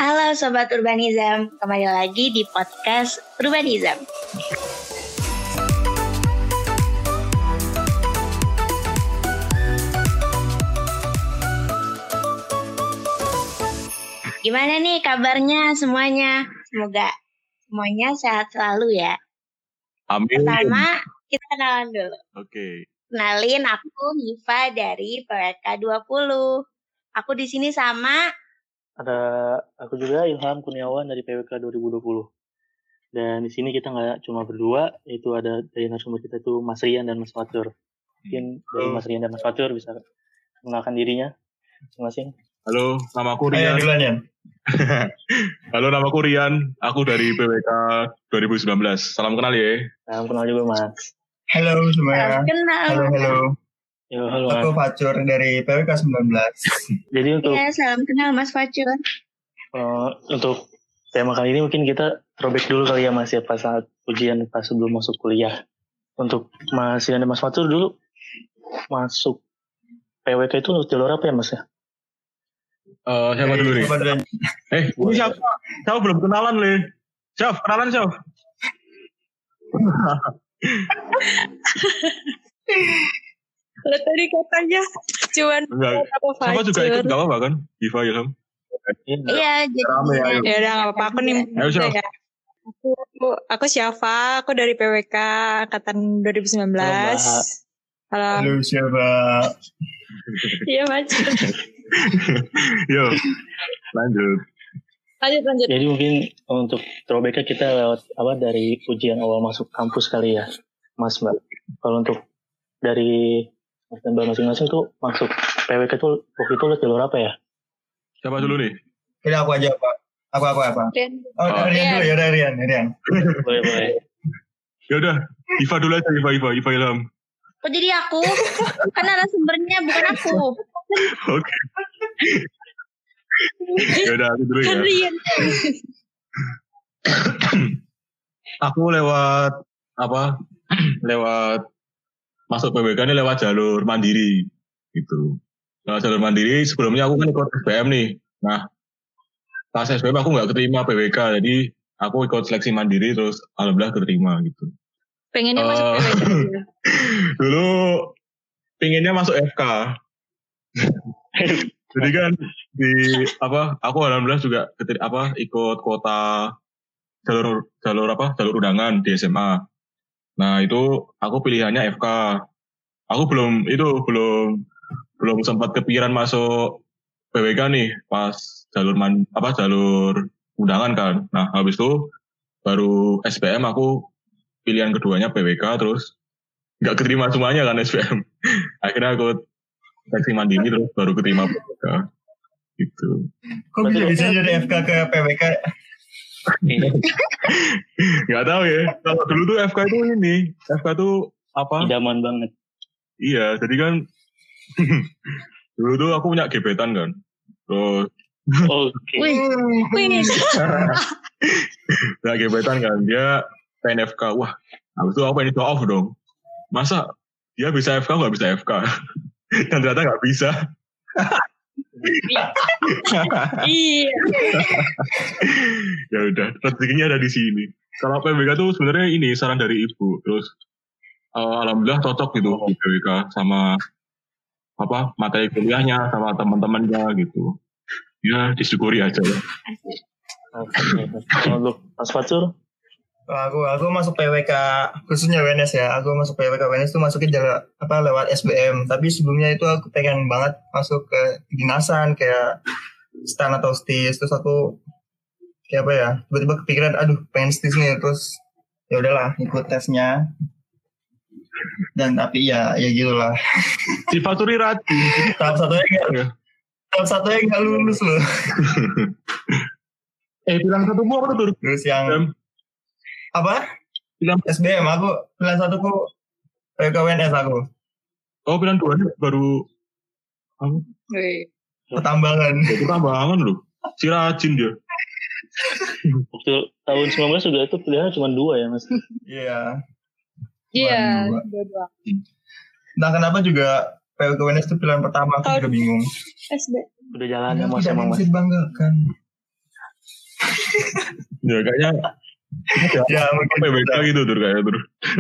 Halo Sobat Urbanism, kembali lagi di podcast Urbanism. Gimana nih kabarnya semuanya? Semoga semuanya sehat selalu ya. Amin. Pertama, kita kenalan dulu. Oke. Kenalin, aku Niva dari PWK 20. Aku di sini sama ada aku juga Ilham Kurniawan dari PWK 2020. Dan di sini kita nggak cuma berdua, itu ada dari narasumber kita itu Mas Rian dan Mas Fatur. Mungkin dari Mas Rian dan Mas Fatur bisa mengenalkan dirinya masing-masing. Halo, namaku Rian. Halo, namaku Rian. Aku dari PWK 2019. Salam kenal ya. Salam kenal juga Mas. Halo semuanya. kenal. Halo. Yo, halo Aku Mas. Fatur dari PWK 19. Jadi untuk Ya, salam kenal Mas Facur. untuk tema kali ini mungkin kita throwback dulu kali ya Mas ya, pas saat ujian pas sebelum masuk kuliah. Untuk Mas Rian dan Mas Fatur dulu masuk PWK itu jalur apa ya Mas ya? Siapa dulu nih? Ini siapa? Siapa belum kenalan Le? Syaf, kenalan Syaf. Lo tadi katanya cuman Enggak. apa Siapa juga Fajar. ikut enggak apa-apa kan? Diva Ilham. Iya, jadi Rame ya. Ya udah nggak apa-apa aku nih. Ayo Syaf. Ya. Aku Syafa, aku dari PWK angkatan 2019. Halo. Halo siapa? Iya Fajar. Yo. Lanjut. Lanjut. Jadi mungkin untuk throwbacknya kita lewat dari ujian awal masuk kampus kali ya, Mas Mbak. Kalau untuk dari Mas dan Mbak masing-masing tuh masuk PWK tuh waktu itu lo jalur apa ya? Siapa dulu nih? Ini aku aja Pak. Aku apa? Dan Oh, Rian dulu ya, udah Rian. Boleh. Ya udah, Diva dulu aja, Diva Ilham. kok jadi aku? Kan narasumbernya bukan aku. Oke. Ya udah, aku dulu ya. Rian. Aku lewat lewat masuk PWK ini lewat jalur mandiri gitu. Lewat jalur mandiri sebelumnya aku kan ikut SBM nih. Nah, pas SBM aku nggak keterima PWK, jadi aku ikut seleksi mandiri terus alhamdulillah keterima gitu. Pengennya masuk PWK dulu. Dulu pinginnya masuk FK. Jadi kan aku alhamdulillah juga ikut kuota jalur undangan di SMA. Nah, itu aku pilihannya FK. Aku belum sempat kepikiran masuk PWK nih pas jalur undangan kan. Nah, habis itu baru SBM aku pilihan keduanya PWK terus nggak keterima semuanya kan SBM. Akhirnya aku seleksi mandiri terus baru keterima PWK gitu. Kok bisa dari FK ke PWK? Nggak tahu ya. Kalau dulu tuh FK itu apa? Idaman banget. Iya, jadi kan dulu tuh aku punya gebetan kan. Terus Oke. Wih. nah, gebetan kan dia pengen FK. Wah, habis itu aku pengen show off dong. Masa dia bisa FK nggak bisa FK? Dan ternyata nggak bisa. Iya. Ya udah, rezekinya ada di sini. Kalau PWK tuh sebenarnya ini saran dari ibu. Terus alhamdulillah cocok gitu di PWK sama materi kuliahnya sama teman-temannya gitu. Ya disyukuri aja ya. Oke. Kalau untuk Mas Fatur, Aku masuk PWK khususnya WNS ya. Aku masuk PWK WNS tuh masukin lewat SBM. Tapi sebelumnya itu aku pengen banget masuk ke kedinasan kayak STAN atau STIS. Terus aku tiba-tiba kepikiran pengen STIS nih, terus ya udahlah ikut tesnya. Dan tapi ya gitulah. Si Faturi rajin. Tahap satunya nggak lulus loh. Bilang satu apa tuh? Terus yang apa? SBM aku pilihan satuku PWK WNS aku. Oh, pilihan dua baru Wih. Pertambangan. itu tambahan loh. Si rajin dia. waktu tahun 19 juga itu pilihannya cuma 2 ya Mas? Iya. Iya. Dua. Dua. Nah kenapa juga PWK WNS itu pilihan pertama, aku juga bingung. SB. Udah jalannya Mas Tidak emang Mas. bisa dibanggakan. Ya kayaknya Ya mungkin PWK gitu tuh kayaknya tuh.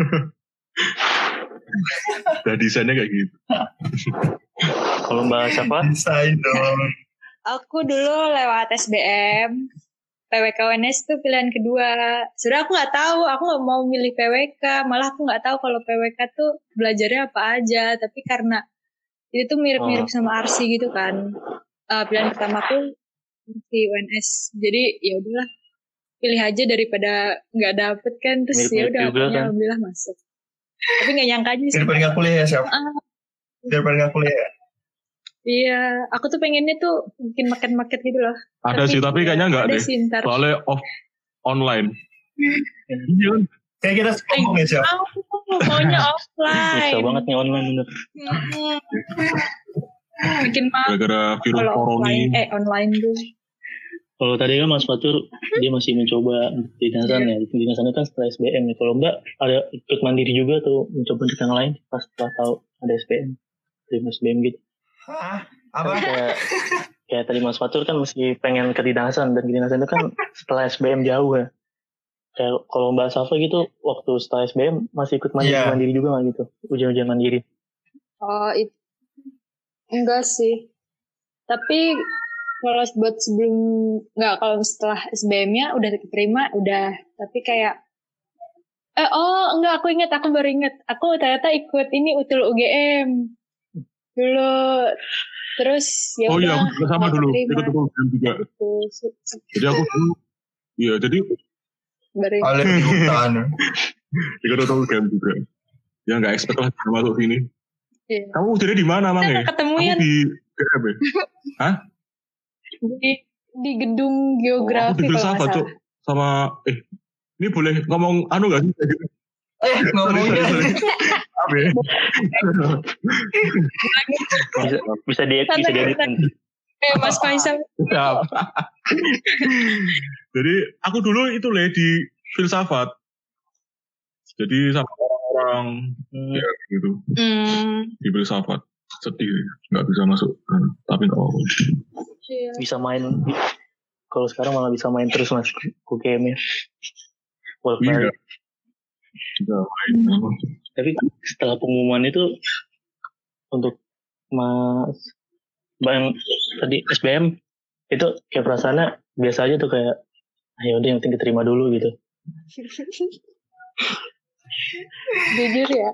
Udah desainnya kayak gitu. Kalau bahas apa? desain dong. Aku dulu lewat SBM. PWK UNS tuh pilihan kedua. Sebenarnya aku nggak tahu, aku nggak mau milih PWK. Malah aku nggak tahu kalau PWK tuh belajarnya apa aja. Tapi karena itu tuh mirip-mirip sama RC gitu kan. Pilihan pertamaku di UNS. Jadi ya udahlah, pilih aja daripada nggak dapet kan. Terus ya udah, alhamdulillah masuk. Tapi nggak nyangka aja sih. Daripada nggak kuliah ya siapa? Daripada nggak kuliah. Iya, aku tuh pengennya tuh bikin market gitu loh. Ada sih, tapi kayaknya nggak deh. Soalnya online. Iya. Kayak kita ngomong ya siapa? Maunya offline. Bisa banget nih online bener. Bikin malu. Gara-gara virus corona. Online tuh. Kalau tadi kan Mas Fatur dia masih mencoba dinasan ya. Dinasannya kan setelah SBM ya. Kalau enggak ada ikut mandiri juga tuh mencoba untuk yang lain pas setelah tahu ada SBM. Terima SBM gitu. Hah? Apa? Kayak tadi Mas Fatur kan masih pengen ke dinasan, dan dinasan itu kan setelah SBM jauh ya. Kayak kalau Mbak Safa gitu waktu setelah SBM masih ikut mandiri juga nggak gitu, ujian-ujian mandiri? Oh itu enggak sih. Tapi kalau buat sebelum kalau setelah SBM-nya udah diterima udah. Tapi kayak aku baru ingat. Aku ternyata ikut ini UTUL UGM dulu. Terus ya iya, aku sama dulu ikut UGM juga. Jadi aku dulu jadi oleh hutan ikut UGM juga. Ya nggak expect lah masuk sini. Iya. Kamu jadi di mana Mang? Ketemuan di GM ya? Hah? Di gedung geografi aku kalau nggak salah. Sama ini boleh ngomong nggak sih? ngomong bisa diedit nanti. Mas Faisal. Jadi aku dulu itu di filsafat. Jadi sama orang-orang ya gitu. Di filsafat. Sedih nggak bisa masuk, tapi nggak apa-apa. Bisa main. Kalau sekarang malah bisa main terus Mas UGM ya. Iya. Tapi setelah pengumuman itu untuk Mas Bang tadi SBM itu kayak perasaannya biasa aja tuh, kayak ayo udah yang penting diterima dulu gitu. Jujur ya.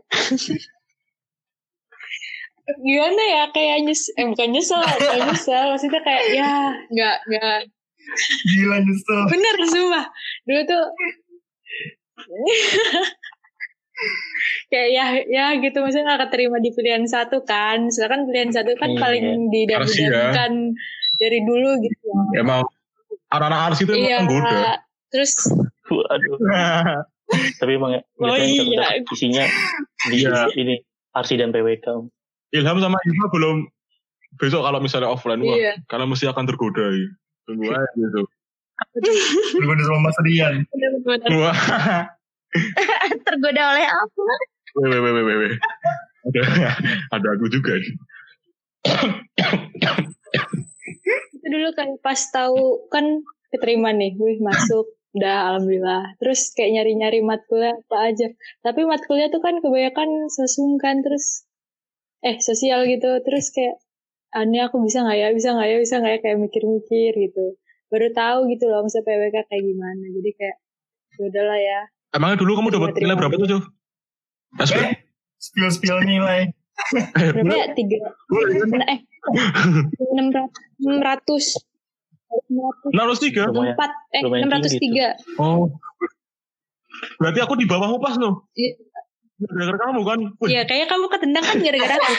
Gimana ya, kayak bukan nyesel, maksudnya kayak ya nggak gila nyesel. Bener sumpah dulu tuh kayak ya gitu, maksudnya gak keterima di pilihan satu kan, sedangkan pilihan satu kan paling didamkan dari dulu gitu. Emang anak-anak arsi itu emang goda. Terus waduh. Tapi emang isinya ini arsi dan PWK. Ilham sama Iva belum besok kalau misalnya offline karena mesti akan tergoda ya. Tunggu aja gitu. Tergoda sama Mas Rian. Wah. Tergoda oleh apa? Weh. Ada aku juga. Itu dulu kan pas tahu kan keterima nih, masuk, udah alhamdulillah. Terus kayak nyari-nyari matkulnya apa aja. Tapi matkulnya tuh kan kebanyakan sosum kan, terus sosial gitu. Terus kayak ini aku bisa nggak ya kayak mikir-mikir gitu. Baru tahu gitu loh masa PWK kayak gimana. Jadi kayak udahlah ya. Emangnya dulu kamu dapat nilai berapa tuh, Jo? Spill nilai. Berapa ya? 600. 603? 603. Oh. Berarti aku di bawahmu pas loh. Iya. Gara-gara kamu kan? Iya, kayaknya kamu ketendang kan gara-gara aku.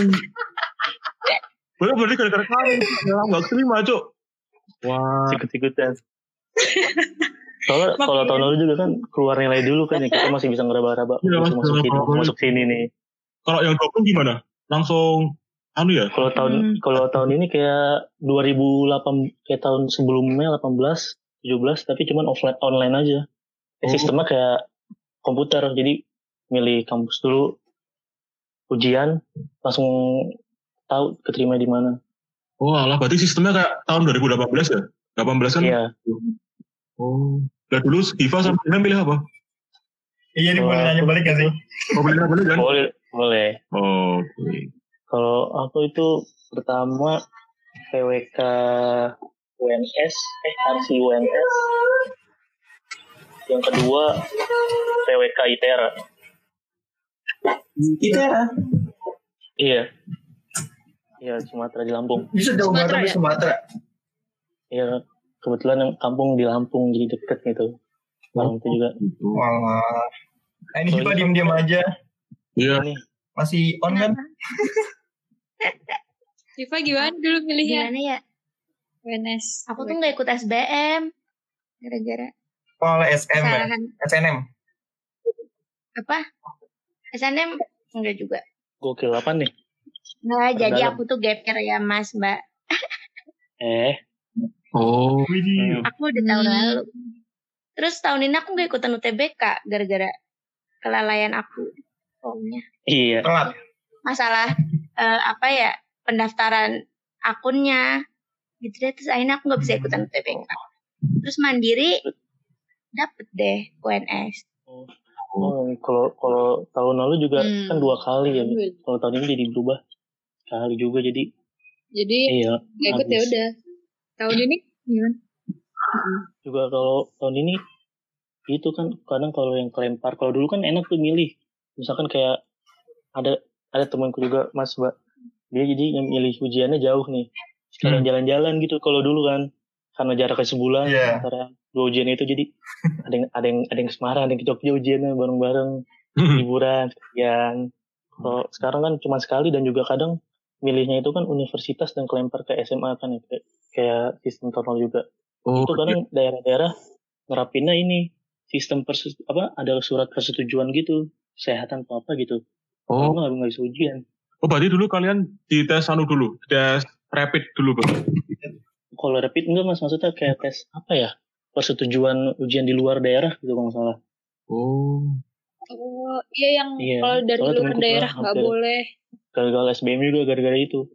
Berarti gara-gara kamu. Kamu gak terima, Cok. Wah. Sikut-sikutan. Soalnya kalau tahun lalu juga kan keluar nilai dulu kan ya, kita masih bisa ngeraba-raba masuk sini nih. Kalau yang 20 gimana? Langsung ya? Kalau tahun ini kayak 2008 kayak tahun sebelumnya 18, 17 tapi cuman online aja. Sistemnya kayak komputer, jadi milih kampus dulu, ujian langsung tahu keterima di mana. Oh alah, berarti sistemnya kayak tahun 2018 ya? 18 kan? Iya. Oh. Lah dulu Diva sama Ilham pilih apa? Iya, ini boleh nanya balik gak sih? Oh, pilih boleh kan? Boleh. Oh, oke. Kalau aku itu pertama PWK UNS, RC UNS. Yang kedua PWK ITERA. ITERA? Iya, Sumatera di Lampung. Bisa jauh banget sampai Sumatera. Iya, kebetulan yang kampung di Lampung jadi deket gitu. Lampung itu juga. Wah. Nah, ini Diva diam-diam aja. Iya. Nih, Masih on kan? Diva gimana dulu milihnya? Gimana ya? UNS. Aku tuh nggak ikut SBM gara-gara Oh, SM ya? kesalahan SNM. apa? SNM enggak juga. gokil apa nih? Nah, jadi Dalam. aku tuh gap year ya Mas, Mbak. Oh. Aku udah tahun lalu. Terus tahun ini aku nggak ikutan UTBK gara-gara kelalaian aku. Pokoknya Iya. Telat. masalah apa ya, pendaftaran akunnya gitu deh. Terus akhirnya aku nggak bisa ikutan UTBK. Terus mandiri dapet deh UNS. Oh, kalau tahun lalu juga kan 2 kali ya. Kalau tahun ini jadi berubah kali juga jadi. Jadi Iya. nggak ikut ya udah. Tahun ini gimana? Juga kalau tahun ini itu kan kadang kalau yang kelempar, kalau dulu kan enak tuh milih. Misalkan kayak ada temanku juga Mas Mbak, dia jadi yang milih ujiannya jauh nih. Sekalian jalan-jalan gitu kalau dulu kan. Karena jaraknya sebulan antara 2 ujian itu jadi ada yang ke Semarang, ada yang ke Jogja ujiannya bareng-bareng, liburan sekian. Kalau sekarang kan cuma sekali dan juga kadang milihnya itu kan universitas dan kelempar ke SMA kan ya, kayak sistem total juga. Itu kadang daerah-daerah nerapinnya ini sistem ada surat persetujuan gitu, kesehatan atau apa gitu. Kalau nggak bisa ujian. Oh, berarti dulu kalian dites dulu, tes rapid dulu, Bang? Kalau rapid enggak Mas, maksudnya kayak tes apa ya? Persetujuan ujian di luar daerah gitu kalau nggak salah. Oh, iya yang kalau dari luar daerah nggak boleh. Gagal SBM juga gara-gara itu.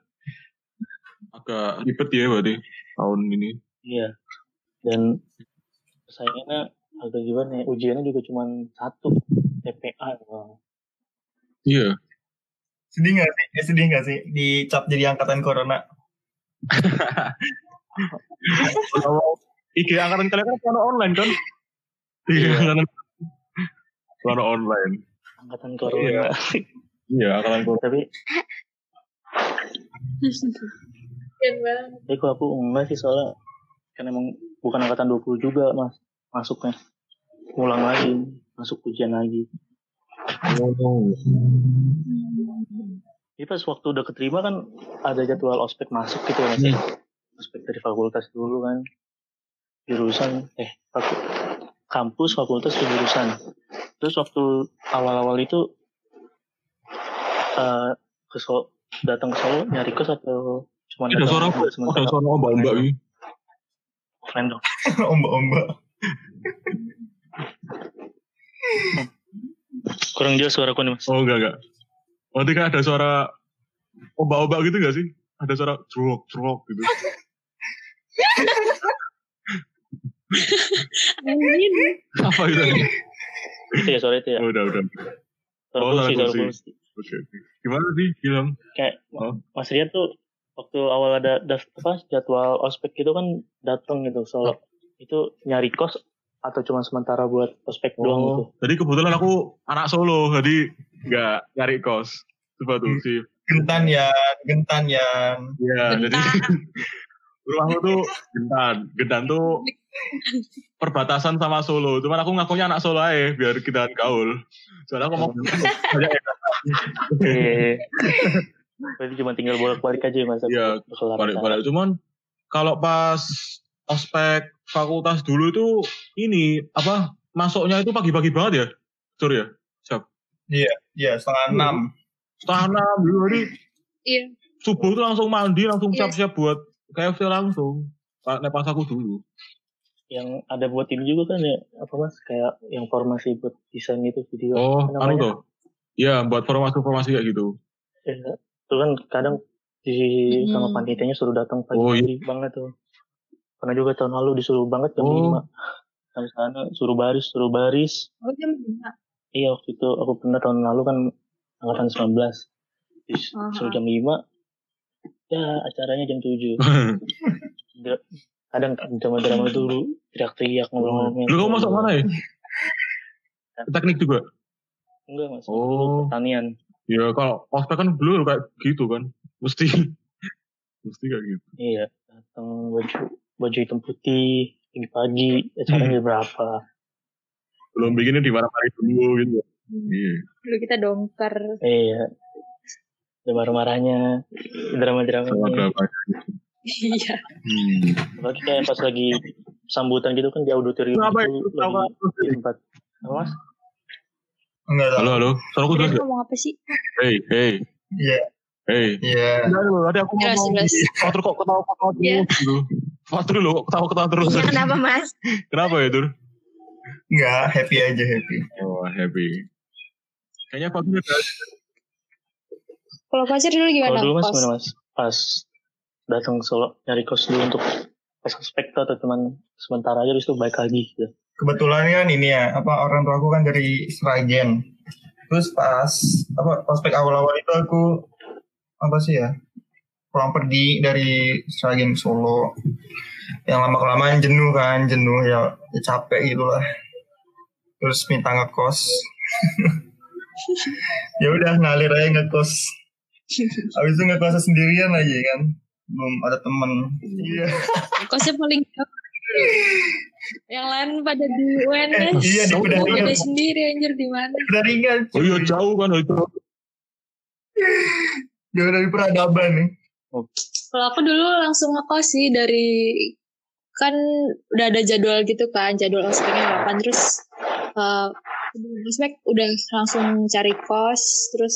Agak ribet ya berarti tahun ini. Iya. Dan persaingannya agak gimana ya? Ujiannya juga cuma 1 TPA. Iya. Sedih nggak sih dicap jadi angkatan corona? Kalau IG angkatan kalian kan kalau online kan? Iya, kalau online. Angkatan corona. Iya, angkatan corona. Tapi kok aku enggak sih soalnya kan emang bukan angkatan 20 juga Mas masuknya. Ulang lagi, masuk ujian lagi. Jadi pas waktu udah keterima kan ada jadwal ospek masuk gitu ya Mas. Ospek dari fakultas dulu kan. Jurusan kampus, fakultas, jurusan. Terus waktu awal-awal itu datang ke Solo nyari kos atau cuma datang ada suara ombak-ombak ini. Offline dong. Ombak-ombak. Kurang jelas suaraku nih Mas. Oh enggak. Berarti kan ada suara ombak-ombak gitu gak sih? Ada suara truk gitu. Apa itu? Itu ya suara itu ya. Udah. Suara kursi. Oke. Gimana sih film? Kayak Mas Rian tuh waktu awal ada jadwal ospek gitu kan datang gitu Solo. Itu nyari kos atau cuma sementara buat ospek doang gitu? Jadi kebetulan aku anak Solo, jadi nggak nyari kos. Coba tuh sih. Gentan ya. Iya, jadi rumahku tuh Gentan tuh perbatasan sama Solo. Cuman aku ngakunya anak Solo aja biar kita gaul. Soalnya aku mau banyak Berarti cuma tinggal bolak-balik aja ya Mas? Iya, balik-balik. Cuman kalau pas ospek fakultas dulu itu ini masuknya itu pagi-pagi banget ya? Sorry ya? Siap. Iya, 5:30. 5:30 dulu hari. Iya. Subuh itu langsung mandi, langsung siap-siap buat KFC langsung. Pas aku dulu. Yang ada buat ini juga kan ya, apa Mas? Kayak yang formasi buat desain itu video. Oh, tuh. Iya, buat formasi kayak gitu. Ya, itu kan kadang sama panitianya suruh datang pagi banget tuh. Pernah juga tahun lalu disuruh banget jam 5. Sampai sana suruh baris. Oh, jam 5. Iya, waktu itu aku pernah tahun lalu kan angkatan 19. Suruh jam 5. Ya, acaranya jam 7. Kadang drama-drama itu teriak-teriak ngomong-ngomong. Lu kamu masuk mana ya? Teknik juga? Enggak, masuk pertanian. Ya kalau ospek kan dulu kayak gitu kan. Mesti kayak gitu. Iya, datang baju hitam putih pagi-pagi, acaranya berapa? Belum bikinnya di marah-marah dulu gitu. Iya. Dulu kita dongkar. Iya. Ada marah-marahnya, drama-dramanya. Iya. Apalagi kayak pas lagi sambutan gitu kan di auditorium itu lagi di tempat. Mas? Enggak tahu. Halo. Soalnya aku jelas. Ngomong apa sih? Hey. Iya. Iya. Tadi aku ngomong. Fatur kok ketawa terus. Fatur lo ketawa terus. Ya, kenapa Mas? Kenapa ya Dur? Enggak, happy aja happy. Oh happy. Kayaknya Fatur udah. Kalau Fajar dulu gimana? Kalau dulu Mas gimana Mas? Pas datang Solo nyari kos dulu untuk pas spekta atau teman sementara aja, terus itu baik lagi gitu. Kebetulan kan ini ya, orang tua aku kan dari Sragen. Terus pas prospek awal-awal itu aku pulang pergi dari Sragen Solo. Yang lama-kelamaan jenuh ya capek gitu lah. Terus minta ngekos. Ya udah ngalir aja ngekos. Habis itu ngekos sendirian lagi kan. Belum ada temen. Iya. Kosnya paling jauh. Yang lain pada di UNS. Iya, di Pedaringan. Pada sendiri anjir di mana? Pedaringan. Oh iya jauh kan itu. Jauh dari peradaban nih. Kalau aku dulu langsung ngekos sih dari kan udah ada jadwal gitu kan, jadwal ospeknya kapan, terus ospek udah langsung cari kos, terus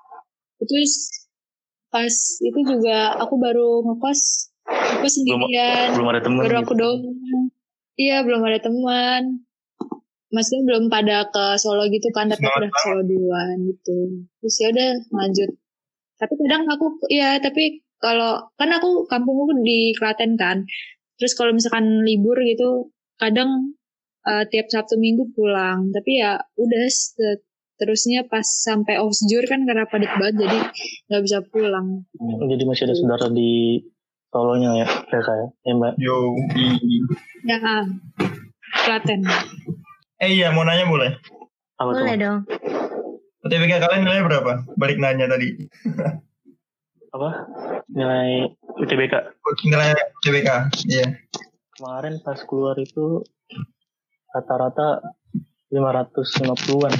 pas itu juga aku baru ngekos sendirian. Belum ada teman. Baru aku doang. Iya, belum ada teman. Maksudnya belum pada ke Solo gitu kan, tapi udah ke Solo duluan gitu. Terus ya udah lanjut. Tapi kadang tapi kalau kan aku kampungku di Klaten kan. Terus kalau misalkan libur gitu, kadang tiap Sabtu Minggu pulang. Tapi ya udah terusnya pas sampai osjur kan karena padat banget jadi nggak bisa pulang. Jadi masih ada saudara di Solonya ya, kayak Mbak. Yo. Ya, Klaten. Iya, mau nanya boleh? Apa Boleh tuh? dong. UTBK kalian nilai berapa? Balik nanya tadi. Apa? Nilai UTBK? Nilai UTBK, iya. Kemarin pas keluar itu rata-rata 550-an.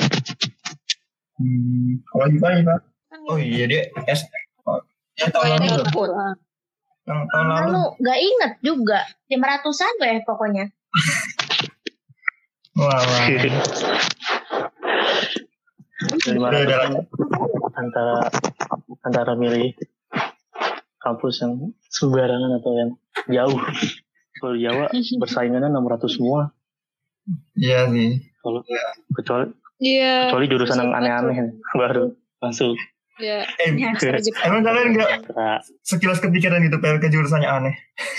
Kalau IPA? Oh iya, dia S. Ya tahun lalu. Yang tahun lalu. Gak inget juga. 500-an tuh ya pokoknya. Wah. 500 antara milih kampus yang sembarangan atau yang jauh. Kalau di Jawa bersaingannya 600 semua. Iya sih. Kalau kecuali jurusan yang aneh-aneh baru masuk. Iya. Emang kalian nggak sekilas kepikiran gitu PLK jurusannya aneh?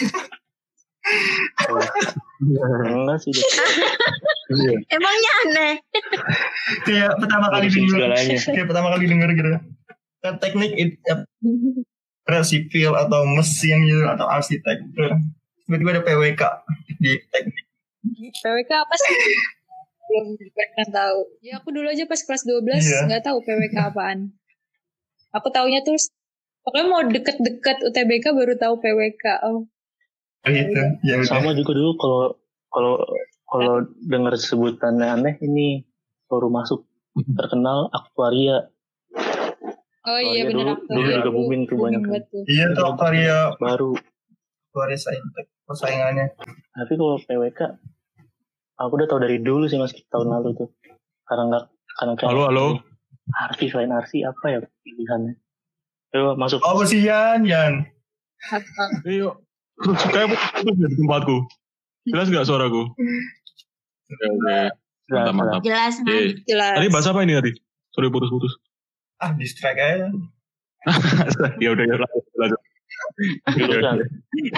Enggak sih. Emangnya aneh? Kayak pertama kali denger gitu. Kan teknik itu sipil atau mesin gitu atau arsitektur. Tiba-tiba ada PWK di teknik. PWK apa sih? Belum pernah tahu. Ya aku dulu aja pas kelas 12 nggak tahu PWK apaan. Aku taunya terus pokoknya mau deket-deket UTBK baru tahu PWK. Oh. Gitu. Ya, sama juga dulu kalau dengar sebutannya aneh ini baru masuk terkenal aktuaria. Oh iya benar dulu juga booming tuh banyak kan. Iya tuh aktuaria baru. Aktuaria saintek persaingannya. Tapi kalau PWK aku udah tahu dari dulu sih Mas tahun lalu tuh. Karena kayak Halo. Arsi selain Arsi apa ya pilihannya? Ayo masuk. Oh sih Yan. Iya. Kayak putus di tempatku. Jelas nggak suaraku? Oke. Mantap. Jelas. Tadi bahas apa ini tadi? Sorry putus-putus. Distract aja. Ya udah lanjut. Jurusan.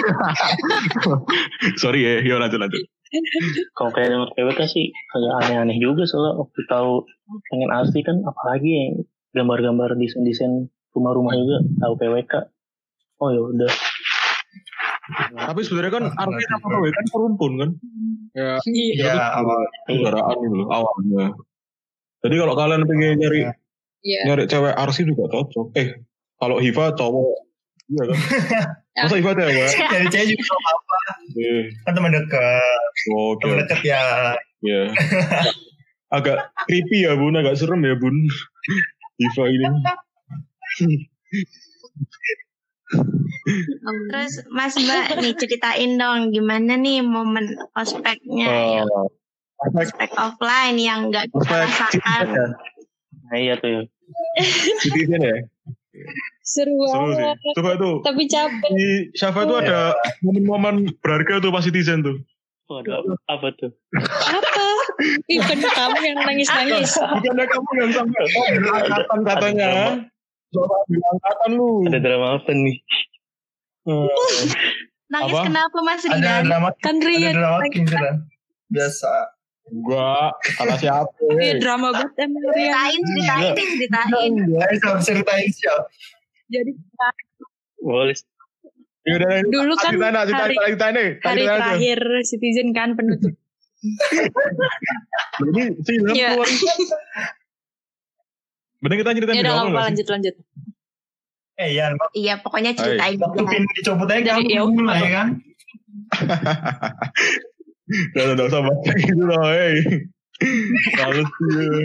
Sorry ya, yuk lanjut. Kalau kayak denger PWK sih agak aneh-aneh juga soalnya waktu tahu pengen asli kan, apalagi yang gambar-gambar desain rumah-rumah juga tahu PWK. Oh ya udah. Tapi sebenarnya kan arti apa PWK kan perumpun kan? Ya, Iya, awal. kendaraan gitu loh awalnya. Jadi kalau kalian pengen nyari cewek arsi juga cocok. Kalau Hiva cowok, iya kan? Masa Hiva cewek? Dari cewek juga gak apa-apa. Kan teman dekat. Oke. Teman dekat ya. Iya. Agak creepy ya Bun, agak serem ya Bun. Hiva ini. Terus Mas Mbak nih ceritain dong gimana nih momen ospeknya, ospek offline yang nggak kita rasakan. Nah iya tuh ya. Citizen ya? Seru Seru sih. banget. Coba tuh. Tapi capek. Di Syafa tuh ada momen-momen berharga tuh pas Citizen tuh. Waduh, apa tuh? Apa? Ih, bukan kamu yang nangis-nangis. Bukannya kamu yang sampai angkatan katanya. Coba bilang angkatan lu. Ada drama apa nih? Nangis Apa? kenapa Mas Ada Ridan? drama. Kan Ada Rian. drama king kan. Biasa. Enggak, salah siapa? Iya, drama banget emang Rian. Ceritain. Ayo sama ceritain siap. Jadi Boleh. Yaudah, dulu kan hari terakhir Citizen kan penutup. Ini film Iya. keluar. Bener kita ceritain Ya di udah awal nggak apa, nggak sih? lanjut. Yan, Iya pokoknya ceritain waktu juga. pin dicopot aja Jadi, ya kamu mulai kan. Gak usah baca gitu loh, Males sih.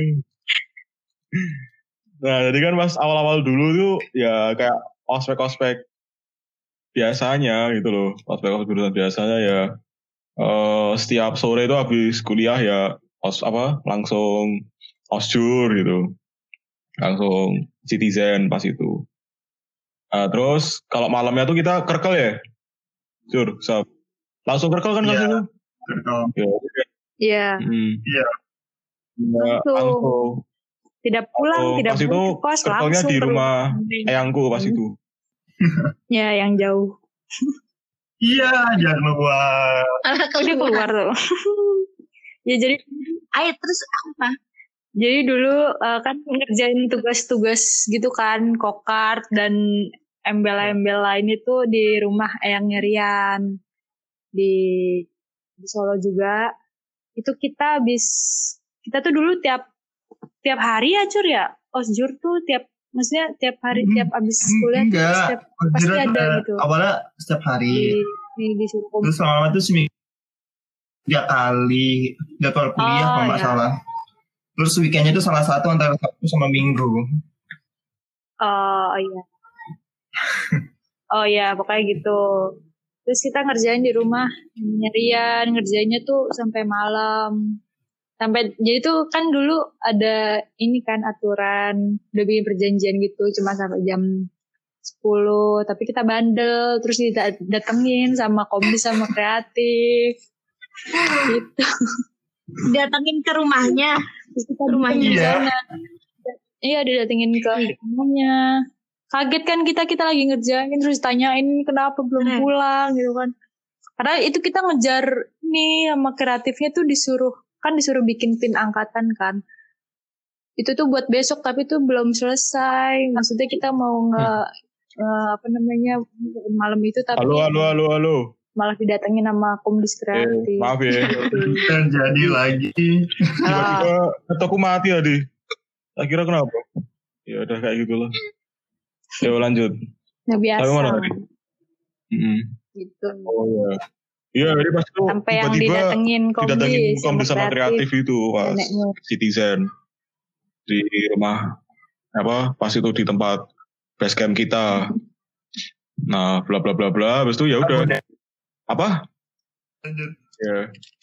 Nah, jadi kan pas awal-awal dulu tuh ya kayak ospek-ospek biasanya gitu loh. Ospek-ospek jurusan biasanya ya setiap sore itu habis kuliah ya langsung osjur gitu. Langsung Citizen pas itu. Nah, terus kalau malamnya tuh kita kerkel ya. Jur, langsung kerkel kan Iya. langsung. Ya, Iya. Iya. langsung. Tidak pulang, tidak Pas itu balik ke kos, kerkelnya langsung di ke rumah rumah. eyangku pas itu. Ya, yang jauh. Iya, jangan gua. Oh, dia keluar tuh. Ya jadi Ayo terus apa? Jadi dulu kan ngerjain tugas-tugas gitu kan, kokart dan embel-embel lain itu di rumah eyangnya Rian di Solo juga. Itu kita tuh dulu tiap hari ya Cur ya, osjur tuh maksudnya tiap hari tiap abis kuliah tuh Enggak. pasti ada gitu. Awalnya setiap hari. Di Sukum. Terus lama-lama tuh seminggu 3 kali jadwal kuliah kalau nggak salah. Terus weekendnya itu salah satu antara Sabtu sama Minggu. Oh iya. Oh iya, pokoknya gitu. Terus kita ngerjain di rumah Rian, ngerjainnya tuh sampai malam. Jadi tuh kan dulu ada ini kan aturan, udah bikin perjanjian gitu cuma sampai jam 10, tapi kita bandel terus datengin sama komis sama kreatif. Gitu. Datangin ke rumahnya. Terus kita rumahnya di sana. Iya, didatengin ke rumahnya. Kaget kan kita lagi ngerjain terus tanyain kenapa belum pulang gitu kan. Karena itu kita ngejar nih sama kreatifnya tuh disuruh bikin pin angkatan kan. Itu tuh buat besok tapi tuh belum selesai. Maksudnya kita mau malam itu tapi Halo. malah didatengin sama komis kreatif. Maaf ya. Dan jadi lagi. Tiba-tiba aku mati tadi. Tak kira kenapa? Ya udah kayak gitulah. Ya lanjut. Nah biasa. Tapi mana tadi? Gitu. Oh ya. Iya, jadi pas itu sampai yang tiba-tiba didatengin komis sama kreatif itu pas neneknya. Citizen di rumah pas itu di tempat base camp kita. Nah, bla bla bla bla, habis itu ya udah. Apa? Lanjut. Ya.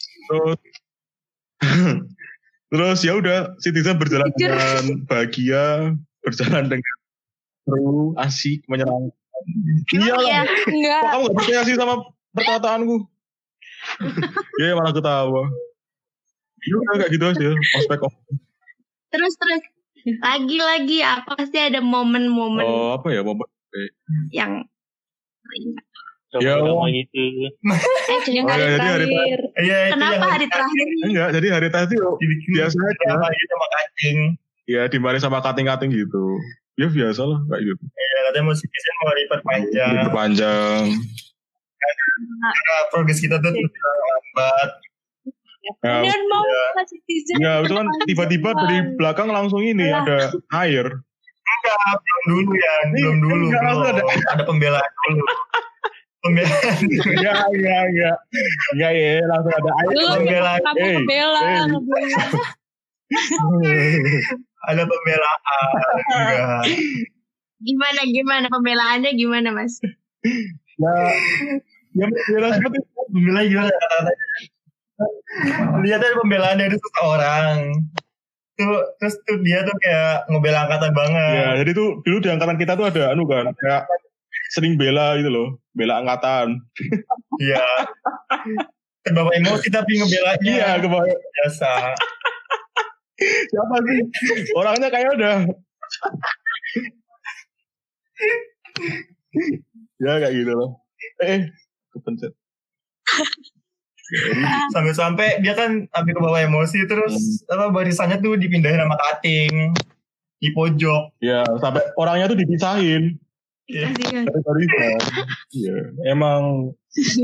Terus ya udah Citizen berjalan dengan bahagia, berjalan dengan seru, asik, menyenangkan. Iya lah. Enggak. Kok kamu gak percaya sih sama perkataanku? Ya malah ketawa. Ya udah kayak gitu aja, ospek. Terus lagi apa pasti ada momen-momen Oh, apa ya momen? yang Ya, Drama gitu. Yang Oh, hari ya, jadi hari terakhir. Iya, itu Kenapa yang hari terakhir? enggak, jadi hari tadi dibikin biasa aja. apa gitu sama kancing. Ya dimarin sama kating-kating gitu. Ya biasa lah kayak gitu. Iya, katanya musiknya mau diperpanjang. Diperpanjang. Karena progres kita tuh terus lambat. Ya, Kemudian mau kasih teaser. ya itu kan tiba-tiba dari belakang langsung ini ada air. Enggak, belum dulu. Enggak, langsung Ada pembelaan dulu. Pembelaan. Enggak ya, langsung ada air. Lu Pembelaan. kamu Hey, ngebela. Ada pembelaan. Enggak. Gimana pembelaannya gimana, Mas? Ya seperti Pembelaan gimana kata-katanya? Lihat ada pembelaan dari seseorang. Terus tuh dia tuh kayak ngebela angkatan banget. ya, jadi tuh dulu di angkatan kita tuh ada kan, kayak sering bela gitu loh, bela angkatan. Iya. Terbawa emosi tapi ngebelanya. Iya, kebayang. Biasa. Siapa sih? Orangnya kayak udah. Ya kayak gitu loh. Kepencet. Sampai-sampai dia kan sampai kebawa emosi terus barisannya tuh dipindahin sama kating di pojok. Ya, sampai orangnya tuh dipisahin. Kasihan. Dari barisan. Iya, emang.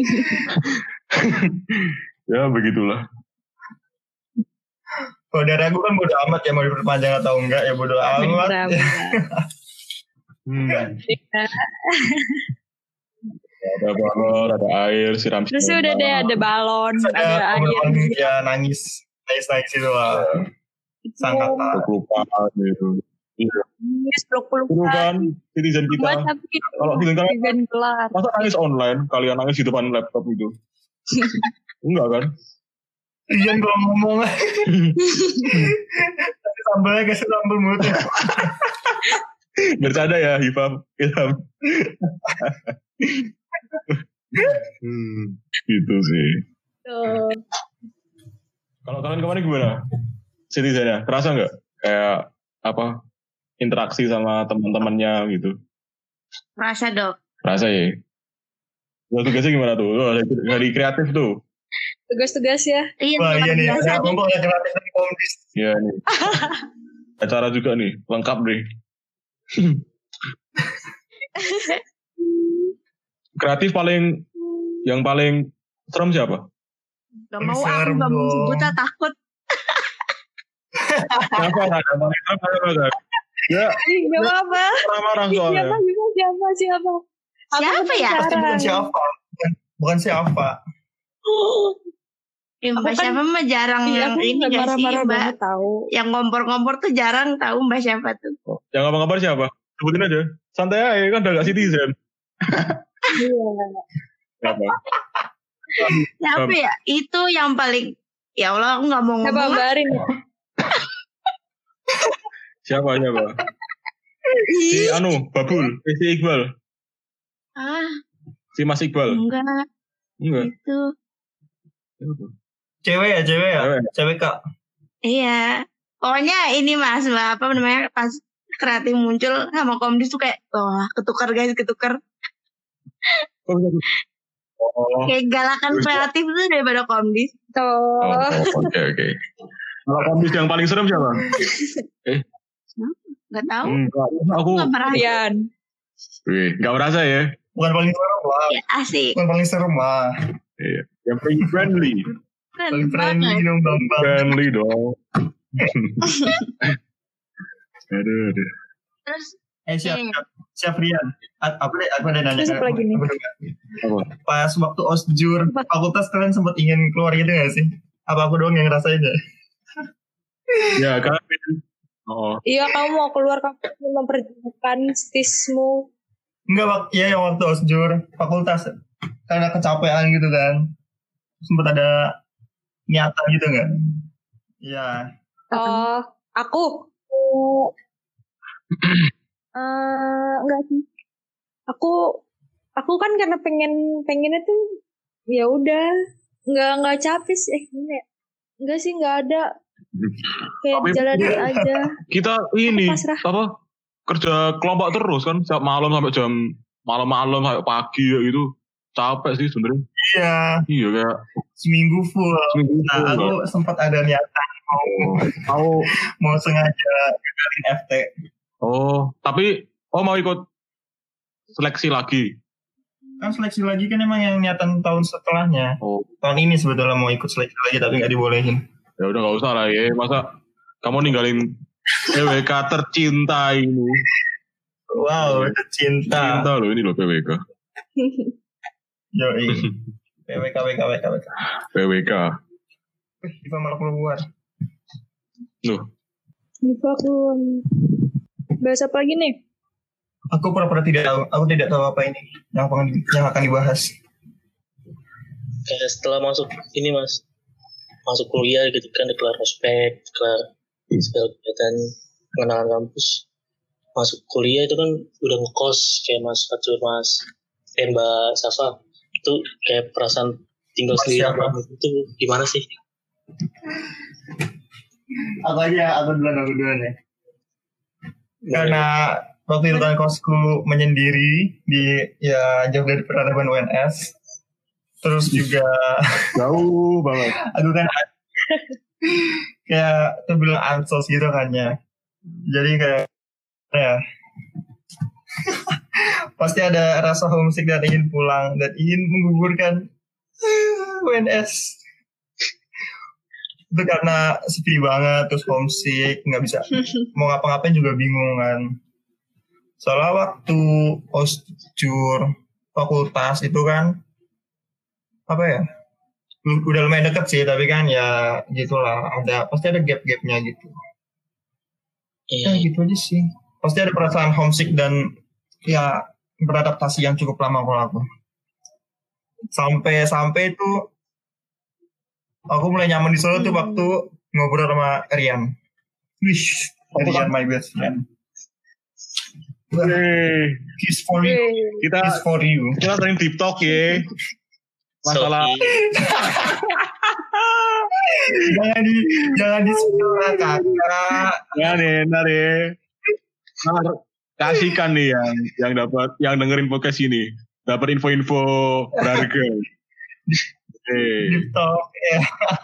Ya begitulah. Kalau dari aku kan bodo amat ya mau diperpanjang atau enggak ya bodo amat. Ada balon, ada air, siram. Terus udah deh ada balon, ada air. Ya nangis itu lah. Sangkatan. Lupa gitu. Iya. Itu kan citizen kita. Kalau citizen kelar. masa nangis online? Kalian nangis di depan laptop itu? Enggak kan? Ian kalau ngomong sambalnya kasih sambal mulutnya. Bercanda ya, Ilham. Gitu sih. Kalau kalian kemarin gimana? Citizennya, kerasa nggak kayak apa interaksi sama teman-temannya gitu? Merasa dok. Kerasa ya. Tugasnya gimana tuh? Dari kreatif tuh. Tugas-tugas ya. Iya. Wah iya nih, biasa saya nih. ngomong ya kreatif dari komdis. Iya nih. Acara juga nih, lengkap deh. Kreatif yang paling serem siapa? Gak mau aku gak mau sebut takut. Siapa nggak ada paling serem ada? Ya, Gak apa-apa. marah-marah soalnya. Siapa? Siapa ya? Pasti bukan siapa. Bukan siapa. Mbak siapa mah jarang yang ini gak sih Mbak? Tahu. Yang ngompor-ngompor tuh jarang tahu Mbak siapa tuh. Yang ngomong-ngomong siapa? Sebutin aja. Santai aja kan udah gak citizen. Iya. Siapa? Siapa ya? Itu yang paling ya Allah aku gak mau Siapa ngomong. Barin? Siapa? Si Babul, si Iqbal. Si Mas Iqbal. Enggak. Itu. Cewek ya? Cewek Kak. Iya. Pokoknya ini Mas, Mbak, apa namanya, pas kreatif muncul sama komdis tuh kayak, wah ketukar guys, ketukar. Kayak galakan kreatif tuh daripada komdis. Oke. Kalau komdis yang paling serem siapa? Gak tahu. Aku gak merasa. Gak merasa ya? Bukan paling serem lah. Ya, asik. Bukan paling serem lah. Iya. Yang paling friendly. Paling friendly dong Bang. Friendly dong. Aduh. Terus siap Rian. Aku ada nanya. Terus apa lagi nih? Pas waktu osjur fakultas kalian sempat ingin keluar gitu gak sih? Apa aku doang yang ngerasain ya? Ya kan. Iya, kamu mau keluar, kamu memperjuangkan stismu. Enggak, yang waktu osjur fakultas karena kecapean gitu kan. Sempat ada niatan gitu enggak? Iya. Aku enggak sih. Aku kan karena pengennya tuh ya udah enggak capek sih. Enggak sih, enggak ada. Kayak jalanin aja. Kita ini pasrah. kerja kelompok terus kan setiap malam sampai jam malam-malam sampai pagi ya gitu. Capek sih sebenarnya. Iya kayak seminggu full. Nah, full, aku sempat ada niatan mau sengaja gagalin FT. Tapi mau ikut seleksi lagi. Kan seleksi lagi kan emang yang niatan tahun setelahnya. Tahun ini sebetulnya mau ikut seleksi lagi tapi nggak dibolehin. Ya udah nggak usah lah ya. Masa kamu ninggalin PWK tercinta ini. Wow, tercinta. Cinta loh ini loh PWK. Yoi. PWK. Diva malah keluar. Loh. Diva keluar. Bahas apa lagi nih? Aku pura-pura tidak tahu. Aku tidak tahu apa ini yang akan dibahas. Kayak setelah masuk ini mas, masuk kuliah gitu kan, kelar ospek, kelar segala kegiatan pengenalan kampus. Masuk kuliah itu kan udah ngekos kayak Mas Fatur, Mbak Safa. Itu kayak perasaan tinggal sendiri itu gimana sih? Aku duluan ya. Karena waktu itu kan kosku menyendiri di jauh dari peradaban UNS. Terus juga jauh banget. Aku kan kayak terbilang ansos gitu kan ya. Jadi kayak pasti ada rasa homesick dan ingin pulang dan ingin menggugurkan UNS. Itu karena sepi banget, terus homesick, nggak bisa mau ngapa-ngapain juga bingung kan. Soalnya waktu osjur fakultas itu kan udah lumayan deket sih, tapi kan ya gitulah, pasti ada gap-gapnya gitu. Ya gitu aja sih. Pasti ada perasaan homesick dan ya beradaptasi yang cukup lama kalau aku. Sampai itu aku mulai nyaman di Solo tuh waktu ngobrol sama Rian. Rian my best friend. Kiss for you. Kita sering deep talk ya. Masalah jangan di-spill kakak. Ntar kasihkan nih yang dengerin podcast ini dapat info-info berharga. Deep talk ya.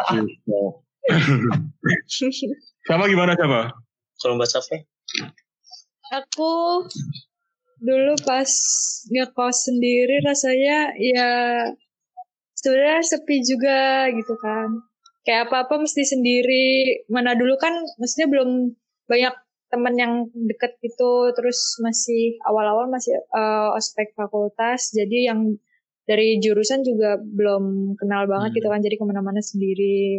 Sama gimana Sama? Kalau Mbak Safa? Aku dulu pas ngekos sendiri rasanya ya sebenarnya sepi juga gitu kan. Kayak apa-apa mesti sendiri. Mana dulu kan maksudnya belum banyak teman yang deket gitu. Terus masih awal-awal masih ospek fakultas. Jadi yang dari jurusan juga belum kenal banget gitu kan. Jadi kemana-mana sendiri.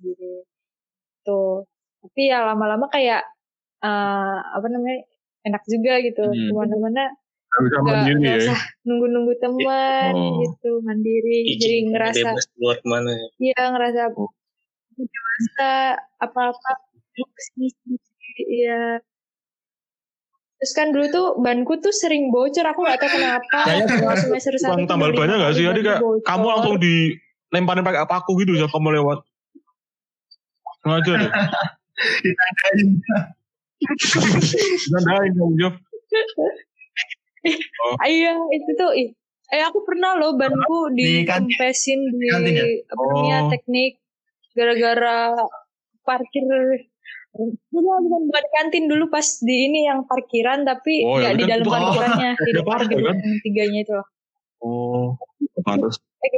Tuh. Tapi ya lama-lama kayak enak juga gitu. Kemana-mana nggak usah nunggu teman gitu, mandiri. Jadi ngerasa keluar kemana ya? Iya, ngerasa apa-apa ya. Terus kan dulu tuh banku tuh sering bocor, aku nggak tahu kenapa. Semester 1 tambal banyak nggak sih? Jadi kayak kamu langsung dilemparin pakai paku gitu ya kamu lewat. Sengaja deh. Ditandain kamu Jof. Iya itu tuh aku pernah loh banku dikempesin di teknik gara-gara parkir. Bukan kantin dulu pas di ini yang parkiran tapi nggak di dalam parkirannya di depan gedung tiganya itu loh. Pantas.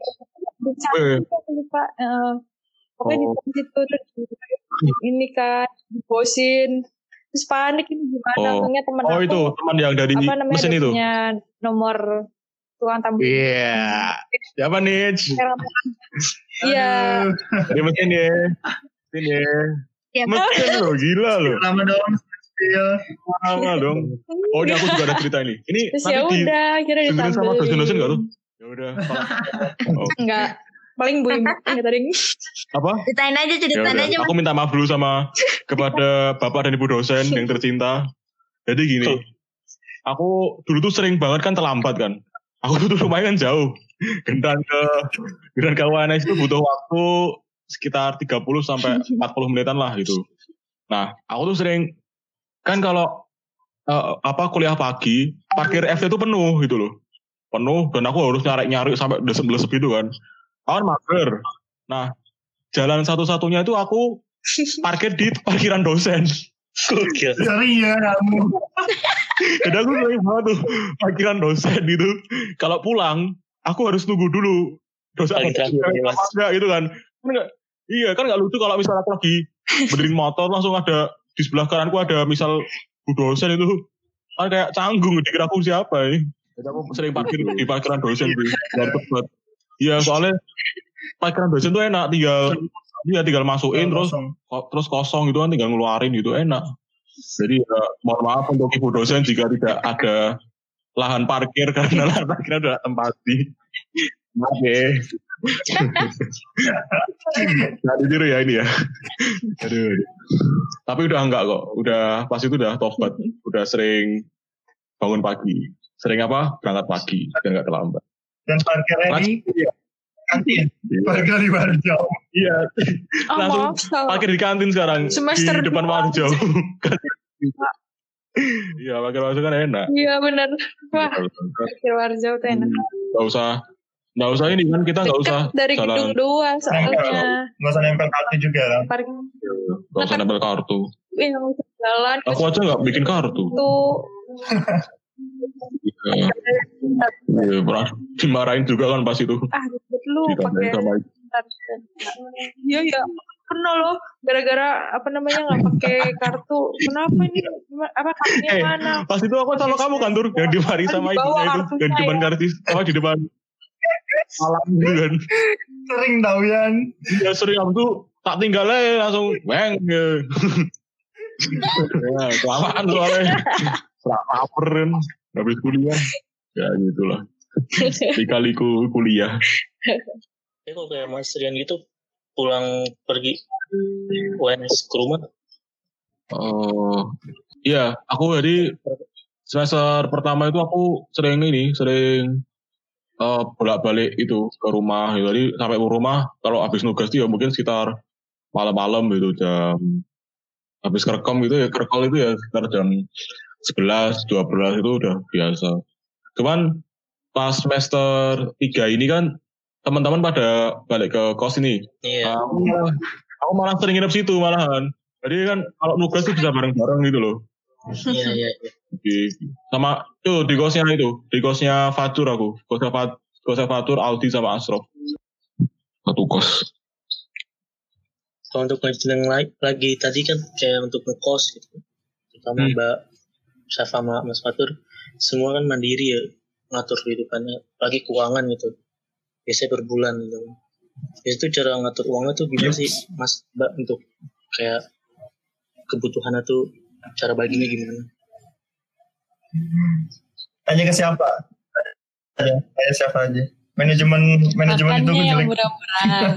Lupa. Pokoknya di situ terus ini kan dibosin. Terus panik ini gimana? Punya teman aku. Itu teman yang dari mesin itu. Punya nomor tukang tambal. Iya. Siapa nih? Iya. Di mesin ya. Sini. Mesin lo, gila lo. Lama dong. Lama dong. Ini aku juga ada cerita ini. Ini terus ya udah, kira ditambal. Sama dosen-dosen nggak tuh? Ya udah. Enggak. Paling Bu Ibu tadi. Apa? Ceritain aja. Aku minta maaf dulu kepada Bapak dan Ibu dosen yang tercinta. Jadi gini, aku dulu tuh sering banget kan terlambat kan. Aku tuh lumayan jauh. Gendan ke UNS itu butuh waktu sekitar 30 sampai 40 menitan lah gitu. Nah, aku tuh sering kan kalau kuliah pagi, parkir FT itu penuh gitu loh. penuh dan aku harus nyari sampai desem-desem gitu kan. Aku kan mager. Nah, jalan satu-satunya itu aku parkir di parkiran dosen. Gokil. Sering ya kamu. Jadi aku sering banget tuh parkiran dosen gitu. Kalau pulang, aku harus tunggu dulu. Dosen enggak gitu kan. Iya kan nggak lucu kalau misalnya aku lagi benerin motor langsung ada di sebelah kananku ada misal bu dosen itu kan kayak canggung dikira aku siapa ya. Jadi aku sering parkir di parkiran dosen tuh dari tempat. Iya soalnya parkiran dosen tuh enak tinggal masukin terus kosong gitu kan tinggal ngeluarin gitu enak. Jadi ya mohon maaf untuk ibu dosen jika tidak ada lahan parkir karena lahan parkirnya udah tempati. Oke. Nah ditiru ya ini ya. Aduh. Tapi udah enggak kok. Udah pas itu udah tobat. Udah sering bangun pagi. Sering apa? Berangkat pagi dan enggak terlambat. Dan parkirnya di kantin. Parkir di Warjo. Iya. Langsung parkir di kantin sekarang. Semester di depan Warjo. Iya, parkir Warjo kan enak. Iya benar. Wah, parkir Warjo tuh enak. Nggak usah ini kan kita nggak usah dari gedung 2 soalnya. Nggak usah nempel kartu juga lah. Nggak usah nempel kartu. Iya nggak usah jalan. Aku aja nggak bikin kartu. Tuh. Iya, pernah dimarahin juga kan pas itu. Ribet lu pakai. Iya pernah loh gara-gara nggak pakai kartu. Kenapa ini kartunya mana? Pas itu aku sama kamu kan Tur yang dimarahin sama ibunya itu yang di depan kartis sama di depan malam gitu kan. Sering tau Yan. Iya sering aku tuh tak tinggal aja langsung bang. Ya kelamaan soalnya serak paper kan habis kuliah ya gitulah. Dikaliku kuliah. Kalau kayak Mas Rian gitu pulang pergi UNS ke rumah. Oh iya aku jadi semester pertama itu aku sering bolak-balik itu ke rumah. Jadi sampai ke rumah kalau habis nugas itu ya mungkin sekitar malam-malam gitu jam habis kerekam gitu ya kerekol itu ya sekitar jam 11, 12 itu udah biasa. Cuman pas semester 3 ini kan teman-teman pada balik ke kos ini. Iya. Aku malah sering nginep situ malahan. Jadi kan kalau nugas itu bisa bareng-bareng gitu loh. Iya. Sama tuh di kosnya Fatur aku. Kosnya Fatur, Aldi sama Asrof. Satu kos. Kalau untuk yang lagi tadi kan kayak untuk ngekos gitu. Terutama Mbak Syafa sama Mas Fatur, semua kan mandiri ya ngatur kehidupannya, lagi keuangan gitu. Biasanya per bulan gitu. Biasanya tuh cara ngatur uangnya tuh gimana sih Mas Mbak untuk kayak kebutuhannya tuh cara baginya gimana? Tanya ke siapa? Tanya siapa aja. Manajemen itu gue jelek. Murah-murah.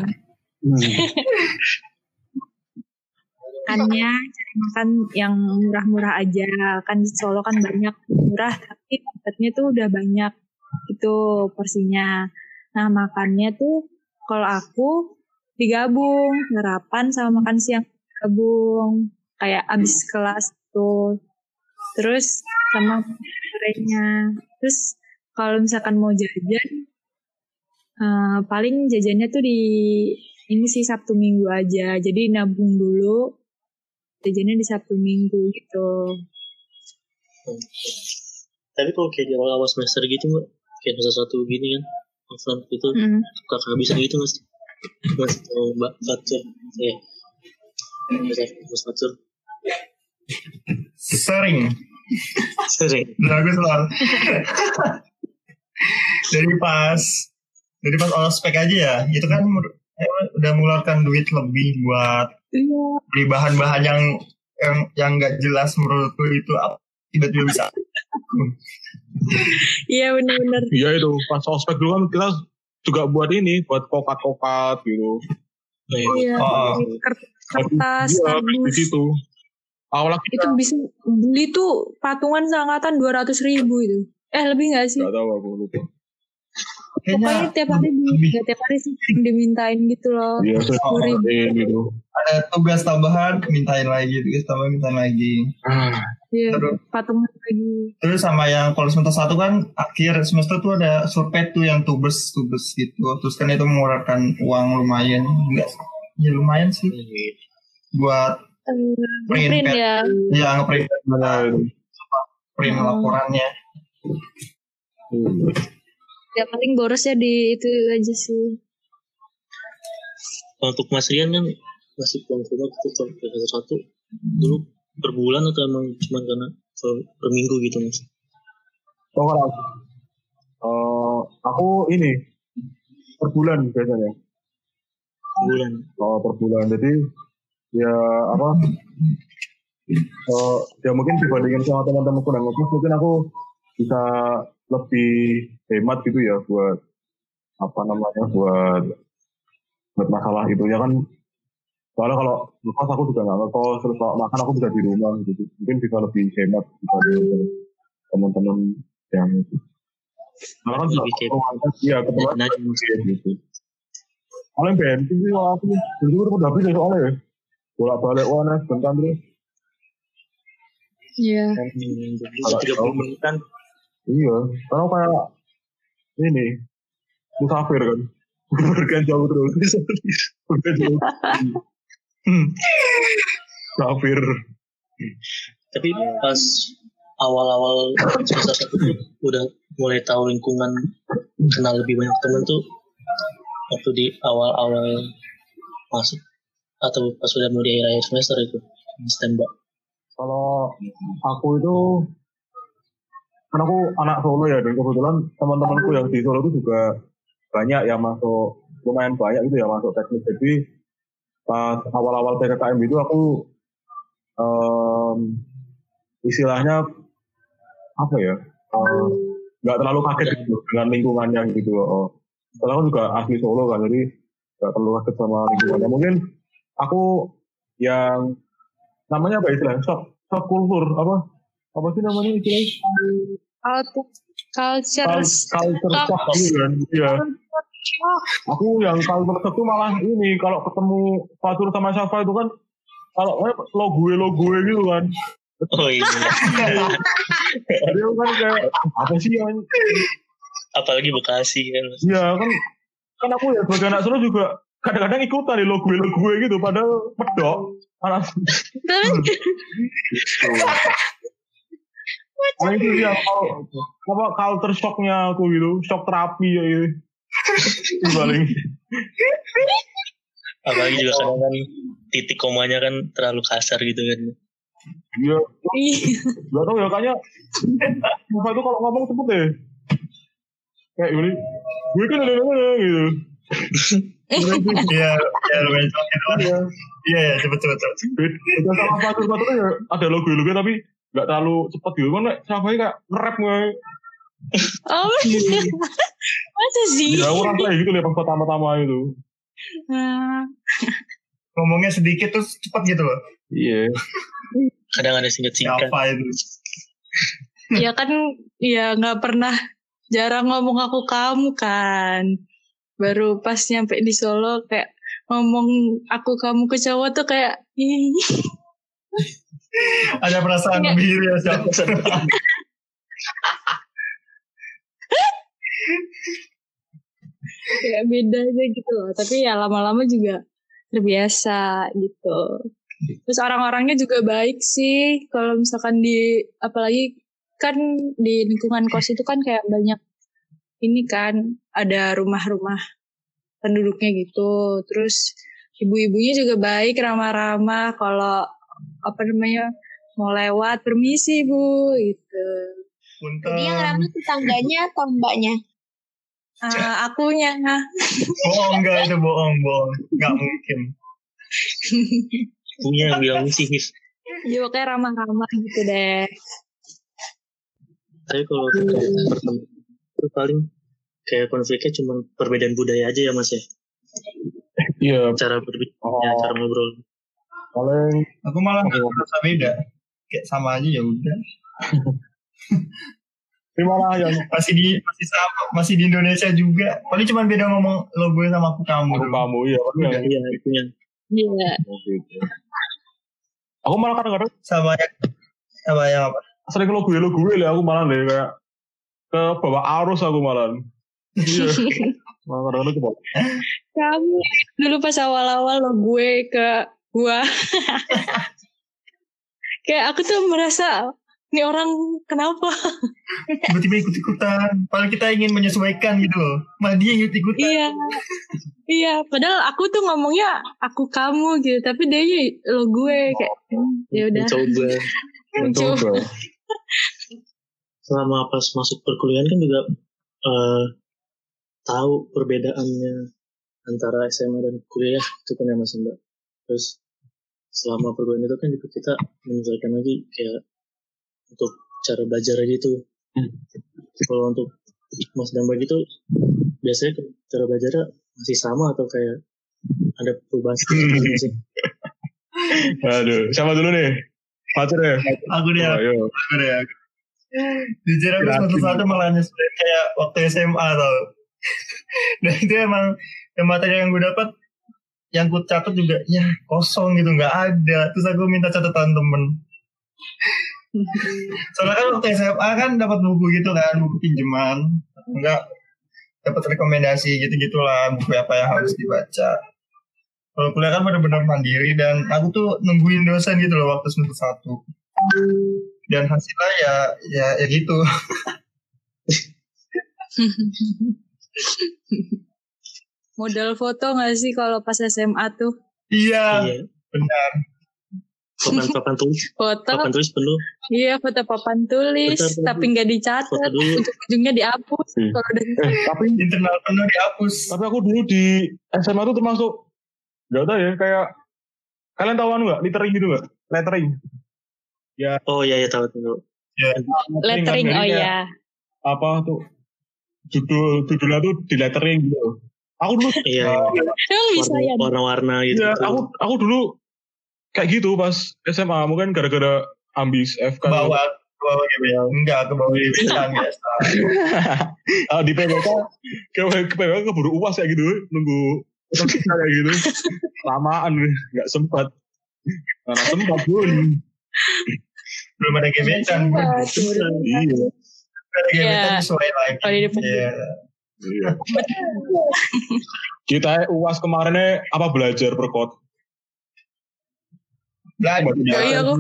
Makannya cari makan yang murah-murah aja. Kan di Solo kan banyak murah tapi tempatnya tuh udah banyak itu porsinya. Nah makannya tuh kalau aku digabung sarapan sama makan siang digabung kayak abis kelas tuh. Terus sama sorenya. Terus kalau misalkan mau jajan paling jajannya tuh di ini sih Sabtu Minggu aja. Jadi nabung dulu jajannya di Sabtu Minggu gitu. Tapi kalau kayak di awal semester gitu Mbak, kayak semester 1 gini kan, offline gitu, suka kehabisan gitu Mas Mbak Fatur, Mas Fatur. Sering. Bagus loh. Dari pas ospek aja ya, itu kan udah mengeluarkan duit lebih buat beli bahan-bahan yang nggak jelas menurutku itu tiba-tiba bisa. Iya benar-benar. Iya itu pas ospek dulu kan kita juga buat kokat gitu. Iya. Kertas, kardus. Di situ. Awalnya itu bisa beli tuh patungan seangkatan 200.000 itu. Lebih nggak sih? Nggak tahu aku lupa. Pokoknya tiap hari sih dimintain gitu loh. Iya, 10.000 gitu. Ada tugas tambahan mintain lagi. Iya, Terus, patungan lagi. terus sama yang kalau semester 1 kan akhir semester tuh ada survei tuh yang tubes gitu. Terus kan itu mengeluarkan uang lumayan, enggak? Ya lumayan sih buat Print pad. ya. Ya ngeprint print laporannya. Ya paling borosnya di itu aja sih. Untuk Mas Rian kan masih pulang ke rumah itu semester 1 dulu per bulan atau emang cuma karena per minggu gitu Mas? Oh, kalau aku ini per bulan biasanya. Bulan. Oh, per bulan. Jadi ya apa? Ya mungkin dibandingin sama teman-temanku yang ngekos, mungkin aku bisa lebih hemat gitu ya buat apa namanya buat masalah itunya kan. Soalnya kalau ngekos aku juga nggak ngekos, terus kalau makan aku bisa di rumah gitu. Mungkin bisa lebih hemat dibanding teman-teman yang itu. Karena kan Lebih hemat. Iya, kebetulan aja gitu. Paling bensin sih kalau aku jujur udah habis ya soalnya ya. Bolak-balik UNS bentar terus. Iya. 30 menit kan. Iya, karena kayak ini musafir kan. Berkan jauh terus. Berkan jauh. Musafir. Tapi pas awal-awal semester 1 tuh udah mulai tahu lingkungan, kenal lebih banyak teman tuh waktu di awal-awal masuk atau pas udah mau di akhir semester itu tembak. Kalau aku itu kan aku anak Solo ya, dan kebetulan teman-temanku yang di Solo itu juga banyak yang masuk, lumayan banyak itu ya masuk teknik. Jadi pas awal-awal PKKM itu aku istilahnya apa ya, nggak terlalu kaget gitu dengan lingkungannya gitu. Soalnya aku juga asli Solo kan, jadi nggak terlalu kaget sama lingkungannya. Mungkin aku yang namanya apa istilahnya, shock kultur, apa sih namanya istilahnya? Culture Culture shock gitu kan, iya. Aku yang culture shock itu malah ini, kalau ketemu Fatur sama Syafa itu kan, kalau lo gue gitu kan. Oh iya. Dia kan kayak apa sih yang? Apalagi Bekasi kan. Iya kan aku ya sebagai anak Solo juga kadang-kadang ikutan di lo gue gitu, padahal pedok. Panas. Paling itu ya apa culture shocknya aku gitu, shock terapi ya gitu. Paling. Apalagi juga kadang kan titik komanya kan terlalu kasar gitu kan. Iya. Gak tau ya kayaknya. Apa itu kalau ngomong cepet deh. Kayak gini. Gue kan ada gitu. Iya, lumayan gitu lah. Iya, cepet. Beda sama Fatur ya ada logo tapi nggak terlalu cepat gitu. Kan Syafa kayak nge-rap gue. Oh, masa sih? Ya orang kayak gitu deh pas pertama-tama itu. Ngomongnya sedikit terus cepat gitu loh. Iya. Kadang ada singkat-singkat. Apa itu? Ya kan, ya nggak pernah, jarang ngomong aku kamu kan. Baru pas nyampe di Solo kayak ngomong aku kamu ke cowok tuh kayak Ada perasaan lebih ya siapa? kayak beda aja gitu loh. Tapi ya lama-lama juga terbiasa gitu. Terus orang-orangnya juga baik sih. Kalau misalkan apalagi kan di lingkungan kos itu kan kayak banyak ini kan, ada rumah-rumah penduduknya gitu. Terus ibu-ibunya juga baik, ramah-ramah. Kalau mau lewat, permisi bu gitu. Jadi yang ramah tetangganya atau mbaknya? Akunya. Bohong enggak itu bohong. Enggak mungkin. Punya yang bilang sih. Iya kayak ramah-ramah gitu deh. Tapi kalau pertemuan itu paling kayak konfliknya cuma perbedaan budaya aja ya mas ya. Iya. Cara berbicara, cara ngobrol. Paling Aku malah nggak merasa beda. Kayak sama aja ya udah. tapi malah yang Masih di Indonesia juga. Paling cuma beda ngomong lo gue sama aku kamu. kamu ya. Iya itu yang. Iya. Gitu. Aku malah kadang-kadang Sama yang Apa yang apa? Sering lo gue lah aku malah deh kayak ke bawah arus aku malah. Iya. Malah ke bawah. Kamu dulu pas awal-awal lo gue ke gua. Kayak aku tuh merasa ini orang kenapa? Tiba-tiba ikut-ikutan. Padahal kita ingin menyesuaikan gitu loh. Malah dia ikut-ikutan. Iya. Iya, padahal aku tuh ngomongnya aku kamu gitu, tapi dia lo gue kayak ya udah. Mencoba. Selama pas masuk perkuliahan kan juga tahu perbedaannya antara SMA dan kuliah itu kan ya Mas Mbak. Terus selama perkuliahan itu kan juga kita menyesuaikan lagi kayak untuk cara belajar gitu. Kalau untuk Mas dan Mbak gitu biasanya cara belajarnya masih sama atau kayak ada perubahan gitu sih? Aduh, siapa dulu nih? Fatur ya? Aku deh. Jujur aku satu-satu malah nyesuaiin kayak waktu SMA tau. Dan itu emang yang materi yang gue dapat, yang gue catat juga ya kosong gitu, nggak ada. Terus aku minta catatan temen. Soalnya kan waktu SMA kan dapat buku gitu kan, buku pinjaman. Enggak dapat rekomendasi gitu-gitulah, buku apa yang harus dibaca. Kalau kuliah kan benar-benar mandiri dan aku tuh nungguin dosen gitu loh waktu semester 1. Dan hasilnya ya gitu. Modal foto nggak sih kalau pas SMA tuh? Iya. Benar. Papan tulis. Foto. Papan tulis penuh. Iya, foto papan tulis, tapi nggak dicatat, ujung-ujungnya dihapus. Kalau udah tapi internal penuh dihapus. Tapi aku dulu di SMA tuh termasuk nggak tahu ya, kayak kalian tahu nggak lettering gitu nggak? Lettering. Ya. Oh iya tahu. Ya. Lettering, oh iya. Apa tuh? Judulnya tuh di lettering gitu. Aku dulu Emang bisa ya? Warna-warna gitu. Ya, aku dulu kayak gitu pas SMA, mungkin gara-gara ambis FK. Ke bawah GBK. Enggak, ke bawah GBK biasa. Di PWK keburu UAS kayak gitu, nunggu kayak gitu. Lamaan nggak sempat. Karena sempat pun. Belum ada GBK. Iya. Ada GBK sesuai lagi. Iya. Kita UAS kemarinnya apa belajar perkot. Iya aku.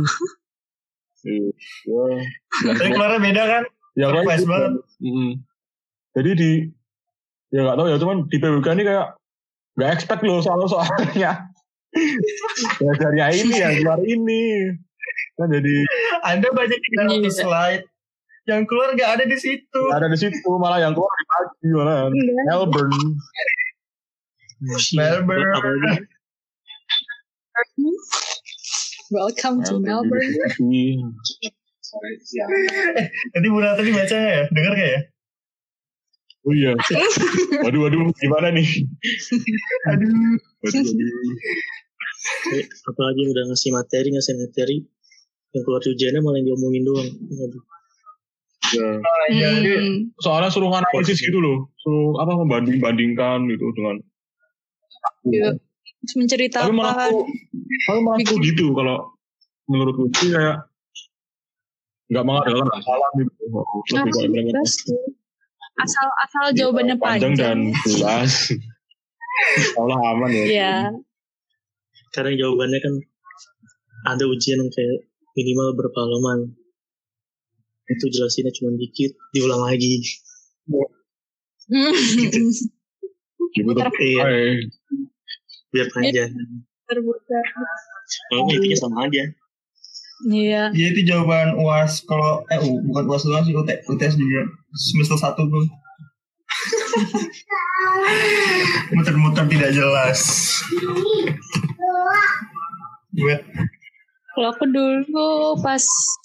Tapi kemarin beda kan? Ya kan. Pas banget. Jadi ya nggak tahu ya, cuman di PWK ini kayak nggak expect loh soalnya. Dari ini yang keluar ini kan jadi. Anda banyak 300 slide. Yang keluar nggak ada di situ. Nggak ada di situ, malah yang keluar di pagi malah. Melbourne. Welcome to Melbourne. Nanti Bu Rata bacanya ya? Dengar gak ya? Oh iya. Waduh, gimana nih? Aduh. Apalagi udah ngasih materi, yang keluar ujiannya malah yang diomongin doang. Aduh. Ya. Soalnya suruh analisis gitu loh, suruh membanding-bandingkan gitu dengan. Menceritakan. Tapi malah gitu kalau menurutku sih kayak nggak mengadakan masalah gitu. Asal jawabannya panjang dan jelas. Allah aman ya. Iya. Karena jawabannya kan ada ujian yang kayak minimal berapa halaman. Itu jelasinnya cuma dikit, diulang lagi. Biar panjang. Terbuka. Kalau intinya sama aja. Iya. Iya itu jawaban UAS kalau bukan UAS doang sih, UTS juga semester 1 tuh. Muter-muter tidak jelas. Kalau aku dulu pas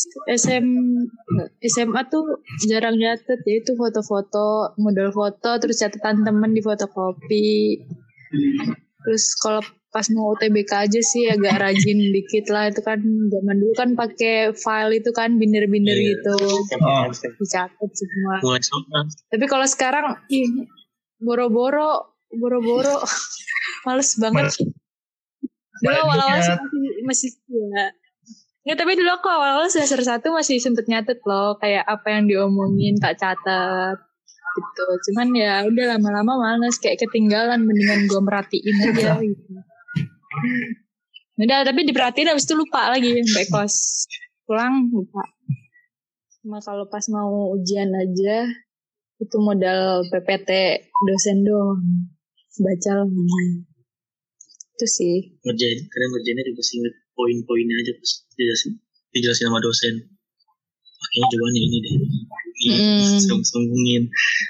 SMA tuh jarang nyatet, ya itu foto-foto, model foto, terus catatan temen di fotokopi. Terus kalau pas mau UTBK aja sih agak rajin dikit lah, itu kan zaman dulu kan pakai file itu kan binder-binder gitu, dicatat semua. Tapi kalau sekarang boro-boro, males banget. Dulu awal-awal masih ya. Nggak, tapi dulu aku awal-awal semester 1 masih sempet nyatet loh, kayak apa yang diomongin tak catat gitu. Cuman ya udah lama-lama males, kayak ketinggalan, mendingan gue merhatiin aja gitu. Udah, tapi diperhatiin habis itu lupa lagi sampai kelas pulang lupa. Cuma kalau pas mau ujian aja itu modal PPT dosen doang, baca lagi. Itu sih. Kadang ngerjainnya juga inget poin-poinnya aja pas dijelasin sama dosen. Makanya jawabannya ini deh. Sembungin.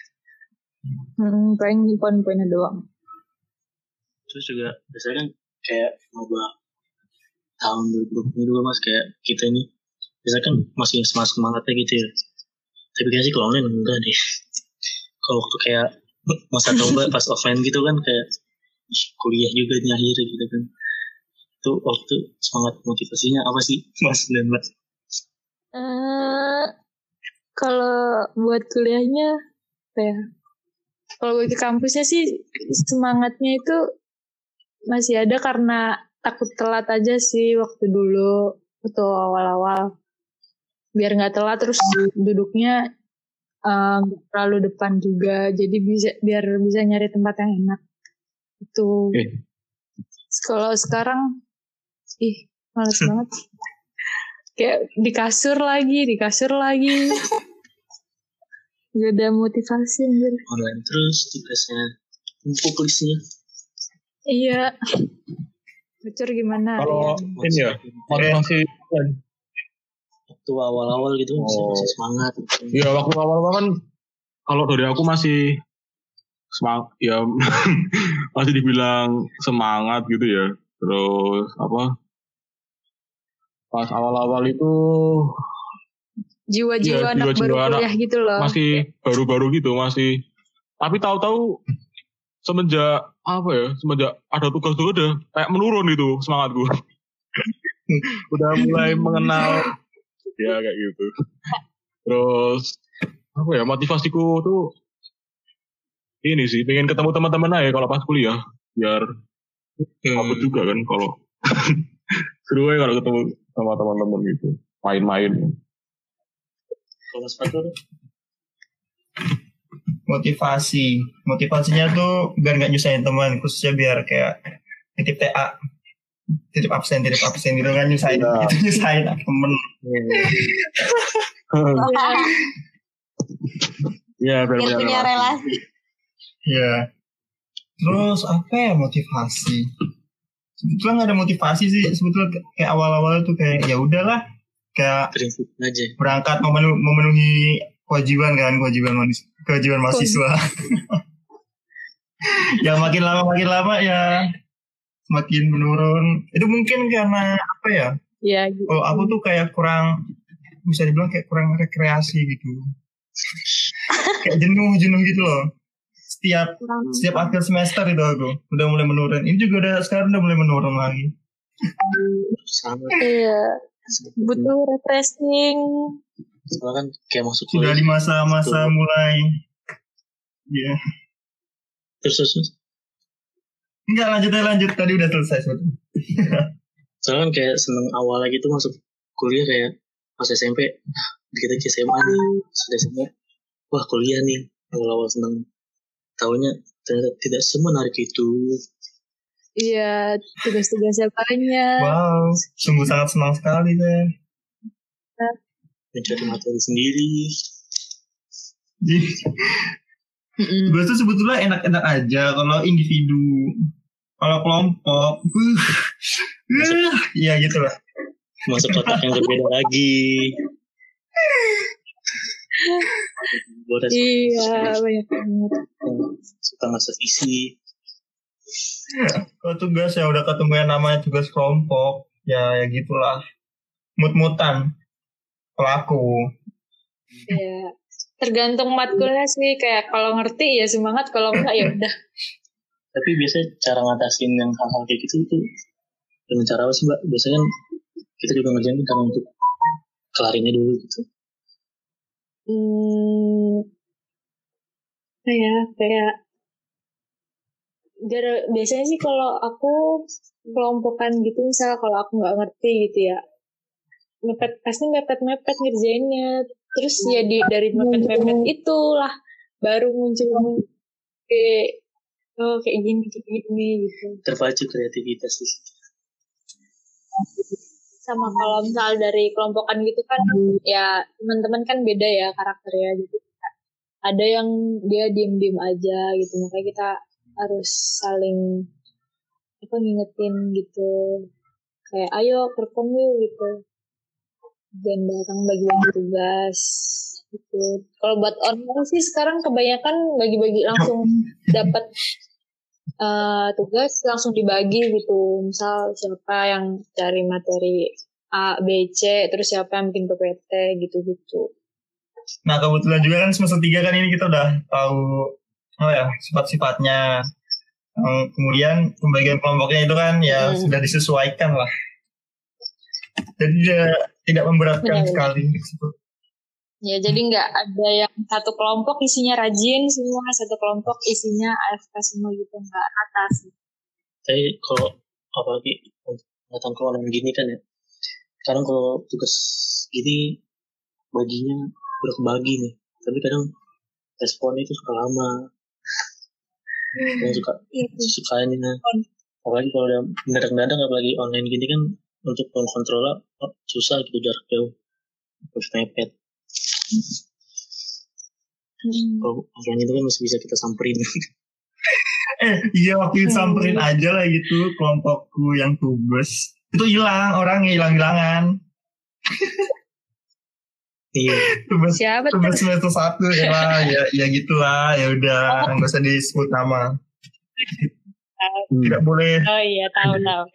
Paling poin-poinnya doang. Terus juga biasanya kan kayak maba tahun 2022 mas, kayak kita ini biasanya kan masih semangatnya gitu ya. Tapi kayaknya sih kalau online enggak deh. Kalau waktu kayak masa coba pas offline gitu kan kayak kuliah juga di akhir gitu kan. Itu waktu semangat motivasinya apa sih mas dan mbak? Kalau buat kuliahnya apa ya? Kalau buat ke kampusnya sih semangatnya itu masih ada karena takut telat aja sih waktu dulu, waktu awal-awal. Biar nggak telat terus duduknya nggak terlalu depan juga, jadi biar bisa nyari tempat yang enak. Itu. Kalau sekarang, males banget. Kayak di kasur lagi. Gak ada motivasi anjir. Online terus tugasnya numpuk listnya. Iya. Bocor gimana? Kalau ini ya, motivasi waktu awal-awal gitu masih semangat. Iya, waktu awal-awal kan kalau dari aku masih semangat, ya masih dibilang semangat gitu ya. Terus apa? Pas awal-awal itu jiwa-jiwa anak baru kuliah gitu loh. Masih baru-baru gitu, masih. Tapi tahu-tahu semenjak ada tugas-tugas udah kayak menurun itu semangatku. Udah mulai mengenal ya kayak gitu. Terus motivasiku tuh ini sih, pengen ketemu teman-teman aja kalau pas kuliah, biar aku juga kan kalau seru aja kalau ketemu sama teman-teman gitu, main-main. Kalau sepatu motivasinya tuh biar nggak nyusahin teman, khususnya biar kayak titip TA, titip absen gitu kan, nyusahin temen. Ya, biar punya relasi. Ya. Terus apa ya motivasi? Sebetulnya nggak ada motivasi sih, sebetulnya kayak awal-awal tuh kayak ya udahlah, kayak aja. Berangkat memenuhi kewajiban mahasiswa. Yang makin lama ya semakin menurun. Itu mungkin karena apa ya? Iya. Gitu. Kalau aku tuh kayak bisa dibilang kayak kurang rekreasi gitu. Kayak jenuh gitu loh. Setiap akhir semester itu aku udah mulai menurun. Ini juga sekarang udah mulai menurun lagi. Iya. Butuh refreshing. Soalnya kan kayak masuk sudah di masa mulai. Iya. Terus. Enggak, lanjut. Tadi udah selesai sebetulnya. Soalnya kan kayak seneng awal lagi tuh masuk kuliah kayak pas SMP. Kita ke SMA nih. Sudah SMA. Wah kuliah nih. Awal-awal seneng. Taunya ternyata tidak semenarik itu. Iya, tugas-tugasnya banyak. Wow, sungguh sangat senang sekali saya. Mencari materi sendiri. Tugas itu sebetulnya enak-enak aja kalau individu. Kalau kelompok, ya gitulah. Masuk kotak yang berbeda lagi. Iya, banyak banget. Suka ngasih isi. Kalau tugas ya udah ketemu yang namanya tugas kelompok, ya gitulah. Mut-mutan pelaku. Iya, tergantung matkulnya sih, kayak kalau ngerti ya semangat, kalau enggak ya udah. Tapi biasanya cara ngatasin yang hal-hal kayak gitu tuh dengan cara apa sih Mbak? Biasanya kan kita juga ngerjain karena untuk kelarinnya dulu gitu. Biasanya sih kalau aku kelompokan gitu, misalnya kalau aku nggak ngerti gitu ya, pasti mepet ngerjainnya. Terus ya dari mepet itulah baru muncul kayak gini gitu. Terpacu kreativitas di situ. Sama kalau misal dari kelompokan gitu kan ya teman-teman kan beda ya karakternya gitu. Ada yang dia diem-diem aja gitu, makanya kita harus saling ngingetin gitu, kayak ayo perform yuk gitu, dan bareng bagi-bagi tugas gitu. Kalau buat online sih sekarang kebanyakan bagi-bagi langsung dapat tugas langsung dibagi gitu. Misal siapa yang cari materi A, B, C, terus siapa yang bikin PPT gitu-gitu. Nah kebetulan juga kan semester 3 kan ini kita udah tahu sifat-sifatnya. Kemudian pembagian kelompoknya itu kan ya sudah disesuaikan lah. Jadi tidak memberatkan sekali. Ya jadi nggak ada yang satu kelompok isinya rajin semua, satu kelompok isinya AFK semua gitu, nggak atas. Tapi kalau apalagi angkatan online gini kan ya, sekarang kalau tugas gini baginya udah kebagi nih, tapi kadang responnya itu suka lama, yang suka ini nah. Apalagi kalau udah mendadak-mendadak, apalagi online gini kan untuk kontrol susah gitu, jarak jauh, harus mepet. Kalau offline itu kan masih bisa kita samperin. Iya waktu samperin aja lah gitu kelompokku yang tugas itu hilang, orangnya hilang-hilangan. Iya. Tugas semester 1 ya gitulah, ya udah nggak usah disebut nama. Tidak boleh. Oh iya tahu.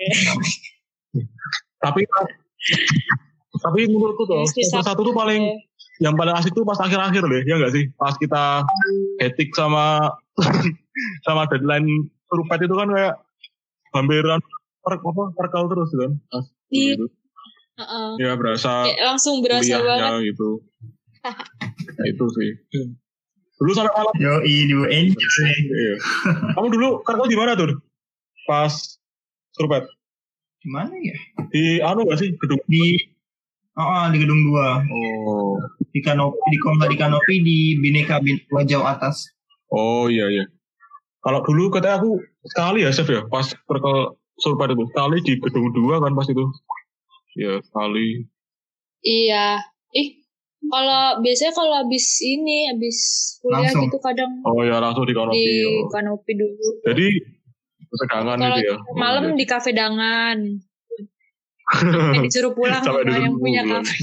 Tapi menurutku tuh semester 1 tuh yang paling asik tuh pas akhir-akhir deh, ya nggak sih? Pas kita etik sama deadline surupet itu kan kayak hampiran perkal terus kan. Gitu. Ya berasa kayak langsung berasa banget gitu. Nah, itu sih. Dulu sampai malam. Yoi, di enjoy. Iya. Kamu dulu kerja di mana tuh? Pas surupet. Di mana ya? Di nggak sih gedung? Di gedung 2. Oh. Di Kanopi di Bineka Wajau atas. Oh iya. Kalau dulu katanya aku sekali ya Chef ya, pas perkel surupet itu sekali di gedung 2 kan pas itu. Ya sekali. Iya. Kalau biasanya habis kuliah langsung gitu kadang. Oh ya langsung di Kanopi. Di Kanopi dulu. Jadi kesegangan gitu ya. Malam di Cafe Dangan. Disuruh pulang sama yang punya kafe.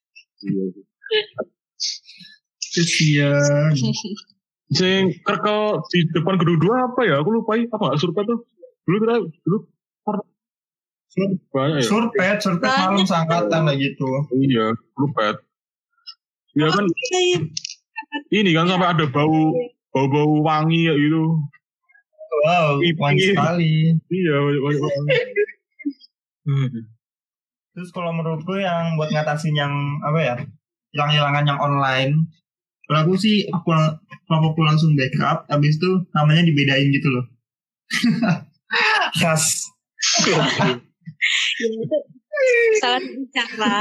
Kesian. Sing kerkel di depan gedung 2 apa ya? Aku lupa apa surupet tuh. Dulu banyak ya. Surpet malam seangkatan lah gitu. Iya, surpet. Ya kan. Ini kan sampai ada bau wangi ya gitu. Wow, wangi sekali. Iya, wangi. Terus kalau menurutku yang buat ngatasin yang hilang-hilangan yang online, kalau aku sih aku langsung backup, habis itu namanya dibedain gitu loh. Khas. Ya, itu salah cara.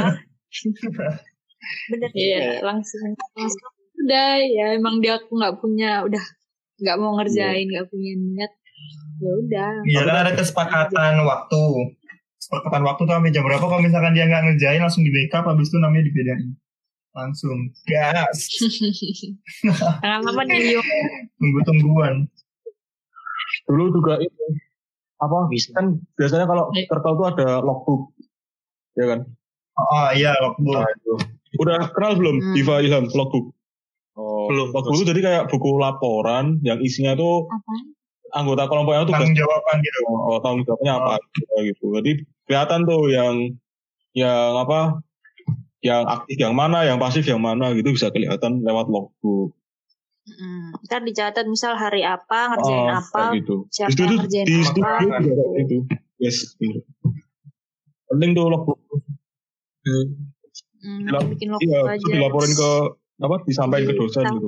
Bener ya, langsung udah ya emang dia aku nggak mau ngerjain, nggak punya niat, ya udah. Iya kan ada kesepakatan waktu tuh sampai jam berapa, kalau misalkan dia nggak ngerjain langsung di backup, habis itu namanya dibedain langsung gas. Pengalaman dia tungguan. Dulu juga itu kan biasanya kalau kertas tuh ada logbook, ya kan? Oh iya, logbook. Nah, itu. Udah kenal belum Diva Ilham logbook? Oh, belum. Logbook itu jadi kayak buku laporan yang isinya tuh anggota kelompoknya tuh tanggung jawaban gitu. Oh, tanggung jawabnya apa gitu. Jadi kelihatan tuh yang aktif yang mana, yang pasif yang mana gitu, bisa kelihatan lewat logbook. Ntar dicatat misal hari apa ngerjain apa, gitu. siapa yang ngerjain di apa itu. Yes. Penting tuh logbook. Bikin logbook aja. Dilaporin ke disampaikan ke dosen gitu.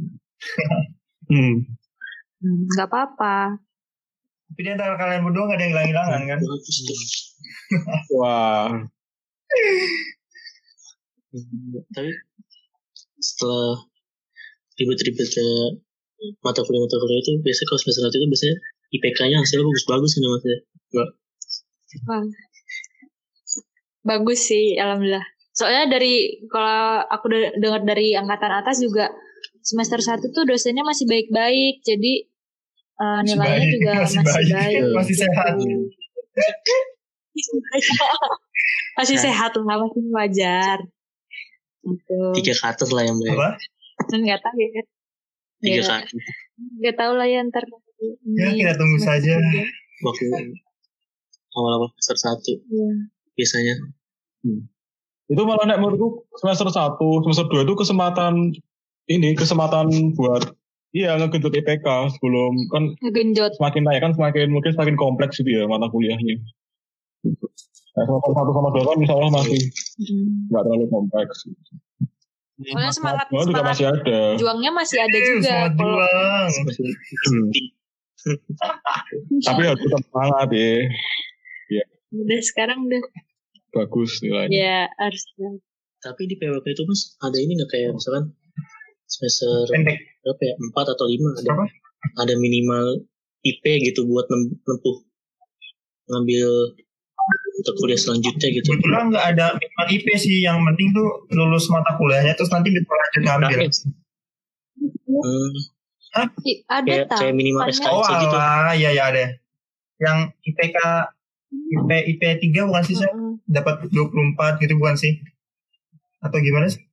Nggak apa-apa. Tapi di antara kalian berdua nggak ada yang hilang-hilangan kan? Wah. Tapi setelah ribet-ribet mata kuliah itu biasanya kalau semester 1 itu biasanya IPK-nya hasilnya bagus-bagus kan mas ya? Enggak. Wah, bagus sih, alhamdulillah. Soalnya kalau aku dengar dari angkatan atas juga semester 1 tuh dosennya masih baik-baik, jadi nilainya juga masih baik. Masih sehat. Masih sehat lah, masih wajar. Gitu. 3 ke atas lah yang baik. Apa? Nggak tahu ya. 3 ke atas. Nggak tahu lah ya ntar. Ya kita tunggu saja. Waktu awal-awal semester 1 biasanya. Itu malah nek menurutku semester 1, semester 2 itu kesempatan buat ngegenjot IPK sebelum kan ngegenjot. Semakin naik kan semakin kompleks gitu ya mata kuliahnya. Nah, semester 1 sama 2 kan misalnya masih nggak terlalu kompleks. Soalnya semangat juga masih ada. Juangnya masih ada juga. Tapi harus tetap semangat ya. Udah sekarang udah bagus nilainya. Ya harus. Tapi di PWK itu mas ada ini nggak kayak misalkan semester berapa ya 4 atau 5 ada minimal IP gitu buat nempuh ngambil mata kuliah selanjutnya gitu. Kebetulan nggak ada minimal IP sih, yang penting tuh lulus mata kuliahnya terus nanti bisa lanjut ngambil. Ada kayak minimal SKS gitu. Iya ada. Yang IP 3 bukan sih, dapat 24 gitu bukan sih? Atau gimana sih?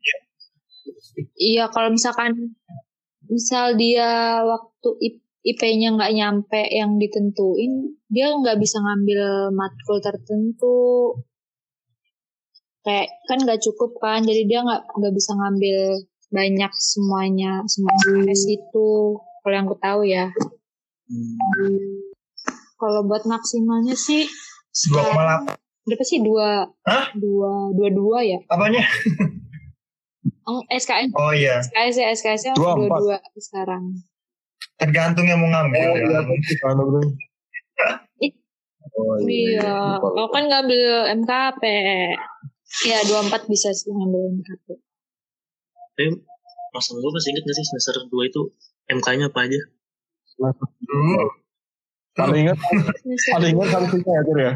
Iya, kalau misal dia waktu IP-nya nggak nyampe yang ditentuin, dia nggak bisa ngambil matkul tertentu. Kayak kan nggak cukup kan, jadi dia nggak bisa ngambil banyak semua tes itu. Kalau yang aku tahu ya. Kalau buat maksimalnya sih 2,8. Berapa sih? 22 ya? Apanya? SKS. Oh iya. SKS-nya 22 sekarang. Tergantung yang mau ngambil. Iya. Kalau kan ngambil MKP. Ya 24 bisa sih ngambil MKP. Tapi Mas Anggo masih ingat gak sih semester 2 itu MK-nya apa aja? Paling ingat solusinya ya Tur ya.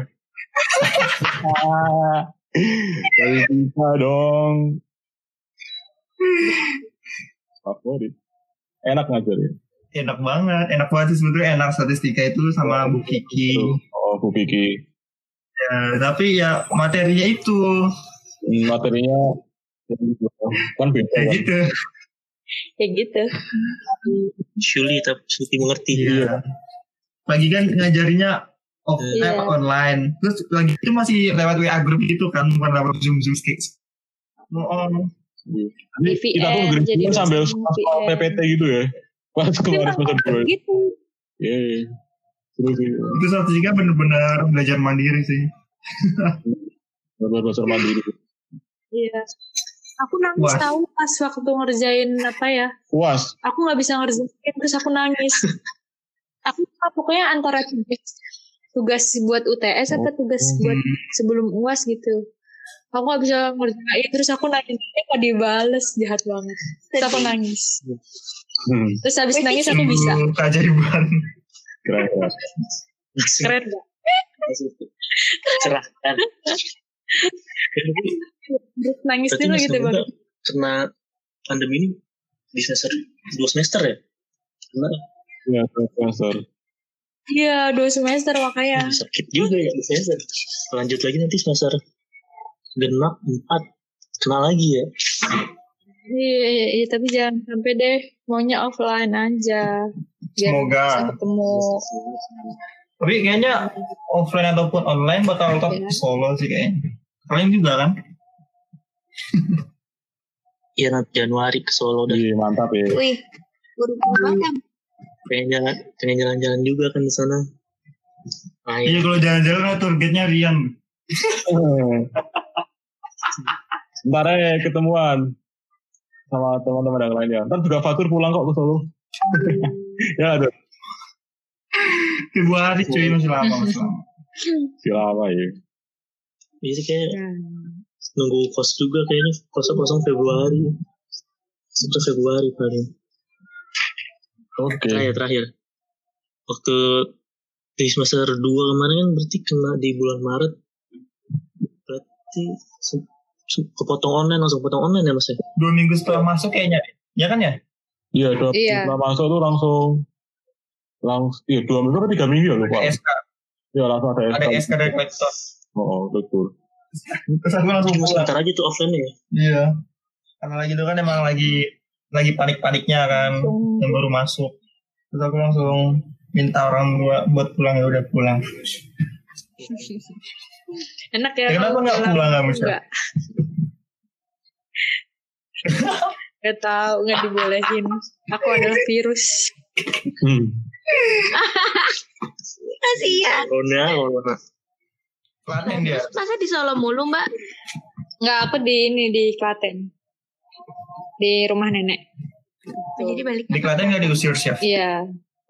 Dari bisa dong. Favorit. Enak ngajar ya. Enak banget sih sebetulnya, enak statistika itu sama Bu Kiki. Oh Bu Kiki. Ya, tapi ya materinya itu. Materinya kan beda kan. Gitu. Sulit mengerti. Iya. Lagi kan ngajarinya online. Terus lagi itu masih lewat WA group gitu kan, bukan lewat Zoom Skills. Kita tuh ngerjain sambil PPT gitu ya. Pas kemarin semester 2. Gitu. Iya. Terus itu statistika benar-benar belajar mandiri sih. Belajar mandiri. Iya. Aku nangis tahu pas waktu ngerjain apa ya? UAS. Aku nggak bisa ngerjain terus aku nangis. Aku pokoknya antara tugas buat UTS atau tugas buat sebelum UAS gitu. Aku nggak bisa ngerjain terus aku nangis. Kok dibales, jahat banget. Terus aku nangis. Terus habis nangis aku bisa. Keajaiban. Keren gak? Cerah kan. Terus nangis dulu gitu banget. Kena pandemi ini di semester 2 semester ya? Iya 2 semester. Iya 2 semester makanya. Sakit juga ya di semester. Lanjut lagi nanti semester genap 4 kena lagi ya. Iya, tapi jangan sampai deh, maunya offline aja. Biar semoga bisa ketemu. Tapi kayaknya offline ataupun online bakal tetap solo sih kayaknya. Kalian juga kan? Iya nanti Januari ke Solo dah. Iya mantap ya. Wih, buru-buru banget. Pengen jalan-jalan juga kan di sana. Iya kalau jalan-jalan targetnya Rian. Ntar ya ketemuan sama teman-teman yang lainnya. Ntar juga Fatur pulang kok ke Solo. Ya ada. 2 hari cuy, masih lama. Lama ya. Jadi kayak nunggu kos juga kayaknya, kosong Februari. Sampai Februari paling. Oke. Terakhir. Waktu di semester 2 kemarin kan berarti kena di bulan Maret. Berarti langsung potong online ya Mas ya? 2 minggu setelah masuk kayaknya. Ya kan ya? Iya, Iya. setelah masuk tuh langsung 2 minggu atau 3 minggu ya lupa. Ada SK. Iya, langsung ada SK. Ada SK dari rektor. Oh, betul. Terus aku langsung Cuma pulang. sebentar aja tuh offline ya. Iya. Karena lagi itu kan emang lagi panik-paniknya kan, yang baru masuk. Terus aku langsung minta orang tua buat pulang, ya udah pulang. Enak ya. Ya, kenapa kalau nggak pulang kamu, Syah? Nggak. Nggak tahu, nggak dibolehin. Aku adalah virus. Kasihan. Corona. Klaten dia. Masa di Solo mulu, Mbak? Nggak, aku di Klaten. Di rumah nenek. Jadi balik. Di Klaten nggak diusir, Chef? Iya.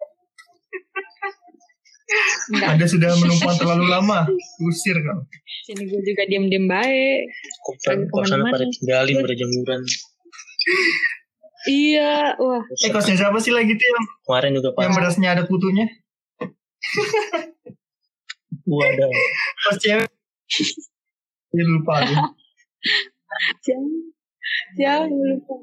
Enggak. Anda sudah menumpang terlalu lama. Usir kan? Sini gue juga diem-diem baik. Kosan pada tinggalin, pada jemuran. Iya, wah. Kosnya siapa sih lagi tuh Kemarin juga yang pas. berasnya ada kutunya? Waduh. Kos cewek. Ya lupa nih. Jangan lupa.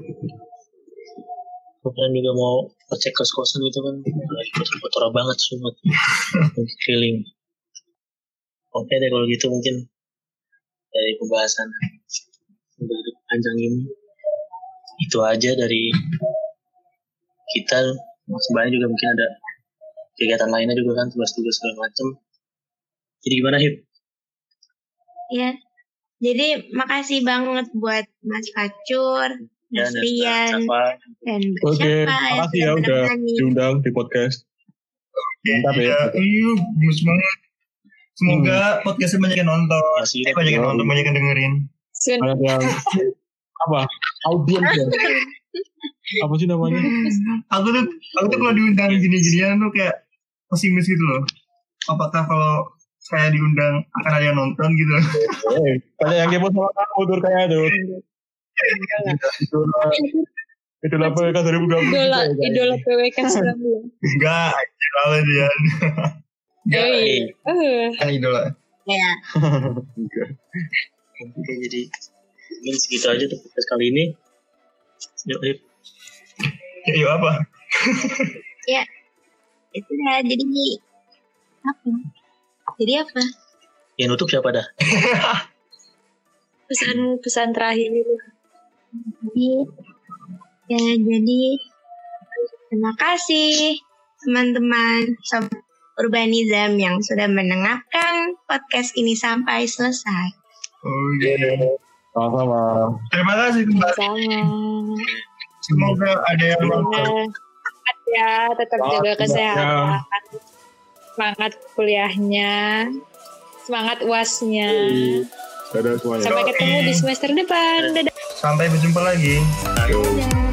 Kemarin juga mau cek kos-kosan gitu kan. Kotor banget semua. Feeling. Oke deh kalau gitu mungkin dari pembahasan udah panjang ini. Itu aja dari kita. Sebenarnya juga mungkin ada kegiatan lainnya juga kan, tugas-tugas segala macam. Jadi gimana Hip? Ya. Jadi makasih banget buat Mas Facur, Mas Rian, dan Mbak Oke, Syafa yang makasih ya sudah udah menemani. diundang di podcast. Mantap ya. Iya, bagus banget. Semoga podcastnya banyak yang nonton. Masih Banyak yang nonton, banyak yang dengerin. Banyak yang apa? Audiens ya. Apa sih namanya? Aku tuh kalau diundang gini-ginian tuh kayak pesimis gitu loh. Apakah kalau saya diundang akan ada yang nonton gitu? Banyak yang kepo sama kamu tuh kayak tuh. Itulah PWK 2020. Idola PWK 19. Enggak, idola dia. Kan idola. Ya. Oke, jadi mungkin segitu aja tuh podcast kali ini. Yuk Hip. Yuk apa? Ya. Itu dah. Jadi apa? Jadi apa? Yang nutup siapa dah? Pesan terakhir. Jadi terima kasih teman-teman Sobat Urbanism yang sudah mendengarkan podcast ini sampai selesai. Oh iya. Sama-sama. Terima kasih kembali. Sama. Semoga ada yang nonton. Semangat ya, tetap jaga kesehatan. Semangat kuliahnya. Semangat UAS-nya. Dadah semuanya. Sampai ketemu di semester depan. Dadah. Sampai berjumpa lagi. Yo.